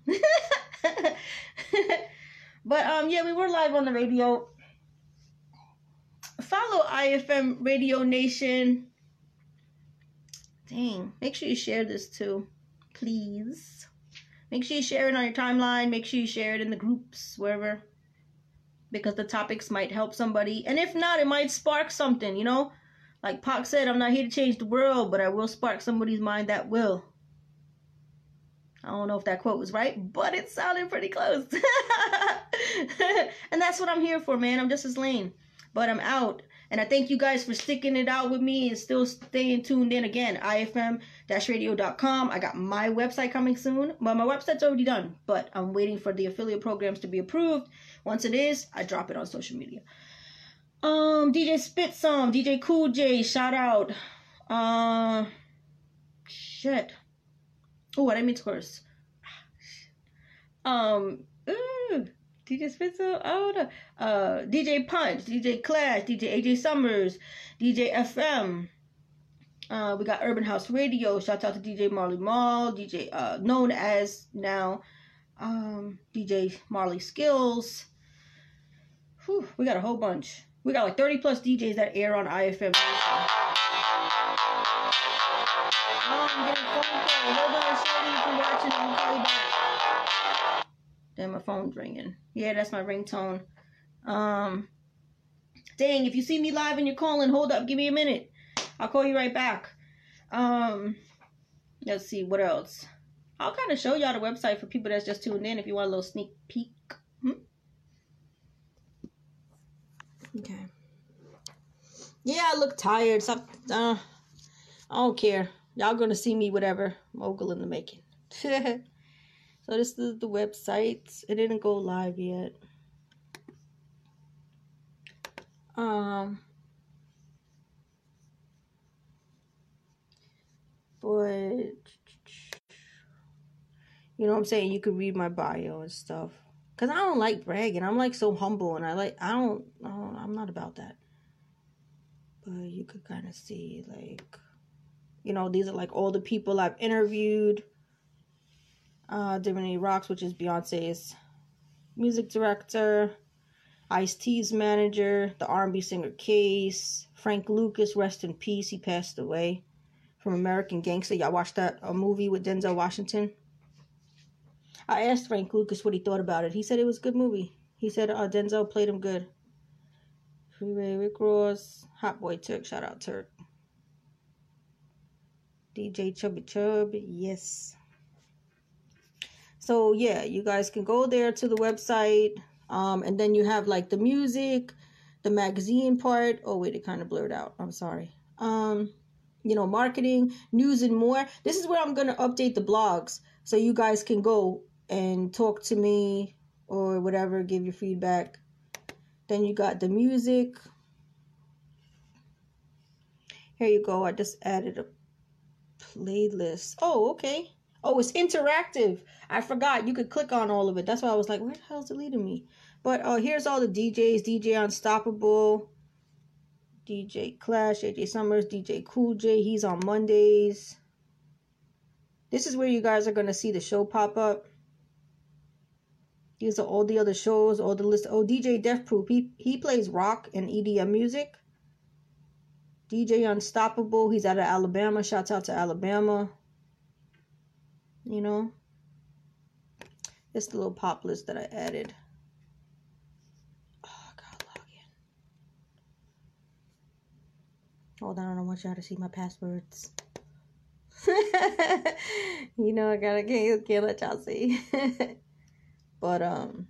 But, yeah, we were live on the radio. Follow IFM Radio Nation. Dang. Make sure you share this, too. Please. Make sure you share it on your timeline. Make sure you share it in the groups, wherever. Because the topics might help somebody. And if not, it might spark something, you know? Like Pac said, I'm not here to change the world, but I will spark somebody's mind that will. I don't know if that quote was right, but it sounded pretty close. And that's what I'm here for, man. I'm just as lame. But I'm out. And I thank you guys for sticking it out with me and still staying tuned in. Again, ifm-radio.com. I got my website coming soon. Well, my website's already done, but I'm waiting for the affiliate programs to be approved. Once it is, I drop it on social media. DJ Spitsum, DJ Cool J, shout out. Shit. Oh, I didn't mean to curse. DJ Spitzel, DJ Punch, DJ Clash, DJ AJ Summers, DJ FM. We got Urban House Radio. Shout out to DJ Marley Mall, DJ known as now DJ Marley Skills. Whew, we got a whole bunch. We got like 30 plus DJs that air on IFM. I'm getting phone call. Hold on, Shirley, if you're watching, I'll call you back. Then my phone's ringing. Yeah, that's my ringtone. Dang, if you see me live and you're calling, hold up, give me a minute. I'll call you right back. Let's see, what else? I'll kind of show y'all the website for people that's just tuned in if you want a little sneak peek. Okay. Yeah, I look tired. So, I don't care. Y'all gonna see me, whatever. Mogul in the making. So this is the website. It didn't go live yet. But you know what I'm saying? You could read my bio and stuff. Cause I don't like bragging. I'm like so humble, and I'm not about that. But you could kind of see, like, you know, these are like all the people I've interviewed. Divinity Rocks, which is Beyonce's music director. Ice-T's manager. The R&B singer Case. Frank Lucas, rest in peace. He passed away. From American Gangster. Y'all watched that movie with Denzel Washington? I asked Frank Lucas what he thought about it. He said it was a good movie. He said Denzel played him good. Freeway Rick Ross. Hot Boy Turk. Shout out Turk. DJ Chubby Chub. Yes. So, yeah, you guys can go there to the website. And then you have, like, the music, the magazine part. Oh, wait, it kind of blurred out. I'm sorry. You know, marketing, news, and more. This is where I'm going to update the blogs. So you guys can go and talk to me or whatever, give your feedback. Then you got the music. Here you go. I just added a playlist. Oh, okay. Oh, it's interactive. I forgot. You could click on all of it. That's why I was like, where the hell is it leading me? But here's all the DJs. DJ Unstoppable. DJ Clash. AJ Summers. DJ Cool J. He's on Mondays. This is where you guys are going to see the show pop up. These are all the other shows. All the list. Oh, DJ Death Proof. He plays rock and EDM music. DJ Unstoppable. He's out of Alabama. Shouts out to Alabama. You know, it's the little pop list that I added. Oh, I gotta log in. Hold on, I don't want y'all to see my passwords. You know, I can't let y'all see. But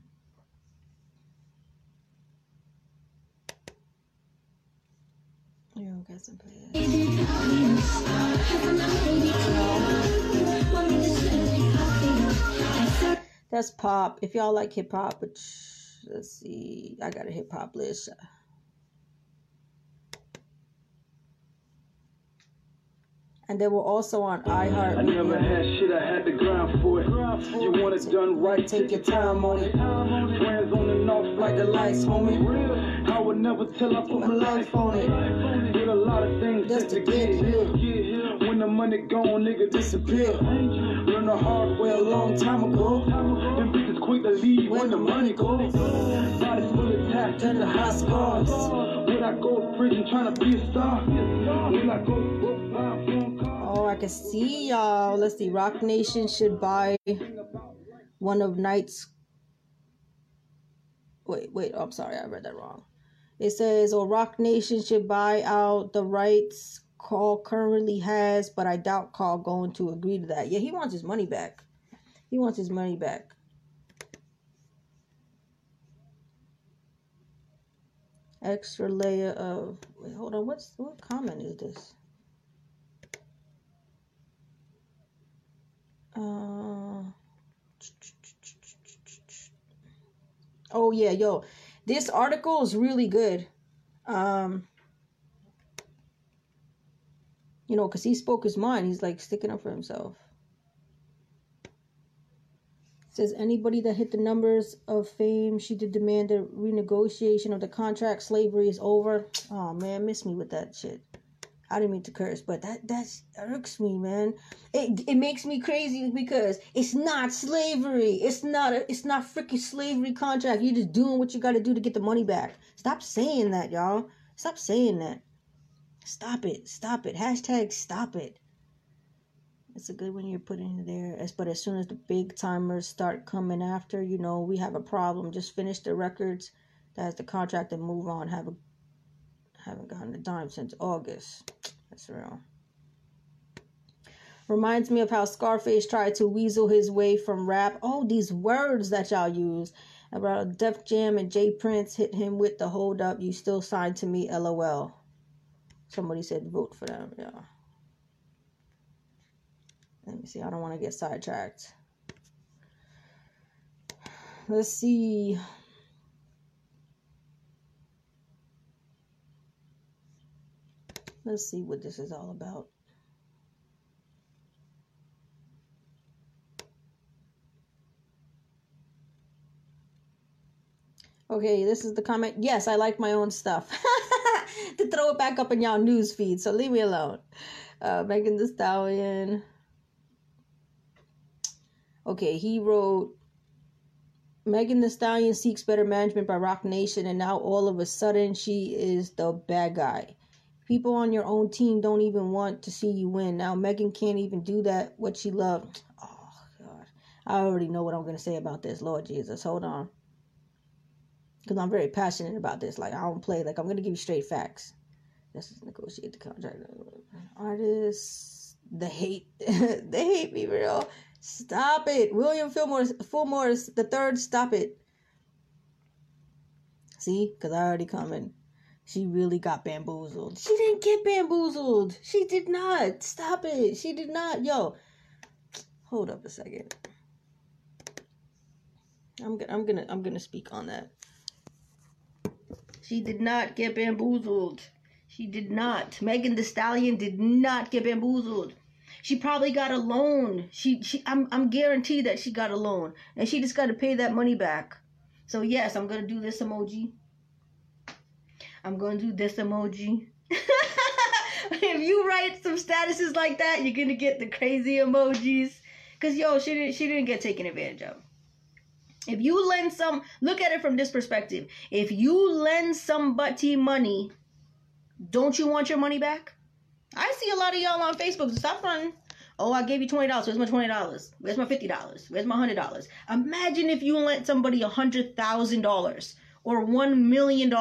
you got some players. That's pop. If y'all like hip hop, which, let's see, I got a hip hop list. And they were also on iHeart. I never had shit, I had to grind for it. You want it done right, take your time on it. Friends on and off like the lights, homie. I would never tell I put my life on it. Did a lot of things just to get here. When the money gone, nigga disappear. Learned the hard way a long time ago. Them bitches quick to leave when the money goes. Bodies full of tats and the hot scars. Would I go to prison trying to be a star? Will I go to buy a phone call? Oh, I can see y'all. Let's see. Rock Nation should buy one of Knight's. Wait. I'm sorry. I read that wrong. It says, oh, Rock Nation should buy out the rights Carl currently has, but I doubt Carl going to agree to that. Yeah, he wants his money back. He wants his money back. Extra layer of... Wait, hold on. What comment is this? Oh, yeah, yo. This article is really good. You know, because he spoke his mind. He's like sticking up for himself. It says anybody that hit the numbers of fame, she did demand a renegotiation of the contract. Slavery is over. Oh man, miss me with that shit. I didn't mean to curse, but that irks me, man. It makes me crazy because it's not slavery. It's not freaking slavery contract. You're just doing what you got to do to get the money back. Stop saying that, y'all. Stop saying that. Stop it. Stop it. Hashtag stop it. It's a good one you're putting in there. But as soon as the big timers start coming after, you know, we have a problem. Just finish the records. That's the contract and move on. Haven't gotten a dime since August. That's real. Reminds me of how Scarface tried to weasel his way from rap. Oh, these words that y'all use. About Def Jam and J Prince hit him with the hold up. You still signed to me, LOL. Somebody said vote for them. Yeah. Let me see. I don't want to get sidetracked. Let's see. Let's see what this is all about. Okay, this is the comment. Yes, I like my own stuff. To throw it back up in y'all news feed, so leave me alone. Megan Thee Stallion. Okay, he wrote, Megan Thee Stallion seeks better management by Rock Nation, and now all of a sudden she is the bad guy. People on your own team don't even want to see you win. Now Megan can't even do that, what she loved. Oh, God. I already know what I'm going to say about this. Lord Jesus, hold on. Because I'm very passionate about this. Like, I don't play. Like, I'm going to give you straight facts. Let's just negotiate the contract. Artists, they hate me, real. Stop it. William Fillmore the third, stop it. See? Because I already comment. She really got bamboozled. She didn't get bamboozled. She did not. Stop it. She did not. Yo, hold up a second. I'm gonna speak on that. She did not get bamboozled. She did not. Megan Thee Stallion did not get bamboozled. She probably got a loan. I'm guaranteed that she got a loan, and she just got to pay that money back. So yes, I'm gonna do this emoji. I'm gonna do this emoji. If you write some statuses like that, you're gonna get the crazy emojis. Cause yo, she didn't get taken advantage of. If you lend look at it from this perspective. If you lend somebody money, don't you want your money back? I see a lot of y'all on Facebook. Stop running. Oh, I gave you $20. Where's my $20? Where's my $50? Where's my $100? Imagine if you lent somebody $100,000 or $1 million.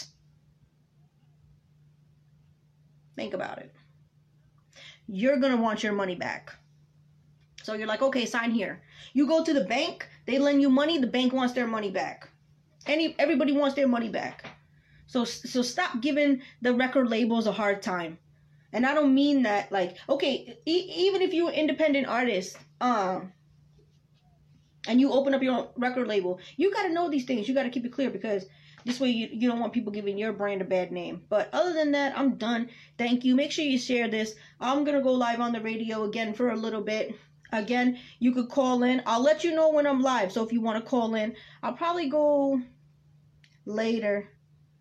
Think about it. You're going to want your money back. So you're like, okay, sign here. You go to the bank, they lend you money, the bank wants their money back. Everybody wants their money back. So stop giving the record labels a hard time. And I don't mean that like, okay, even if you're an independent artist, and you open up your own record label, you got to know these things. You got to keep it clear because this way you don't want people giving your brand a bad name. But other than that, I'm done. Thank you. Make sure you share this. I'm going to go live on the radio again for a little bit. Again, you could call in. I'll let you know when I'm live. So if you want to call in, I'll probably go later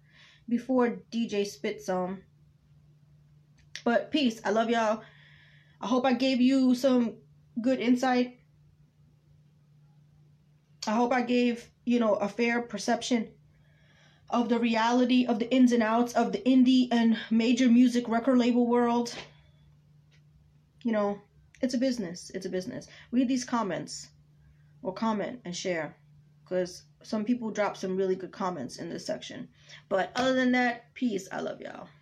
before DJ spits on. But peace. I love y'all. I hope I gave you some good insight. I hope I gave, you know, a fair perception of the reality of the ins and outs of the indie and major music record label world. You know, it's a business. It's a business. Read these comments, or comment and share, because some people drop some really good comments in this section. But other than that, peace. I love y'all.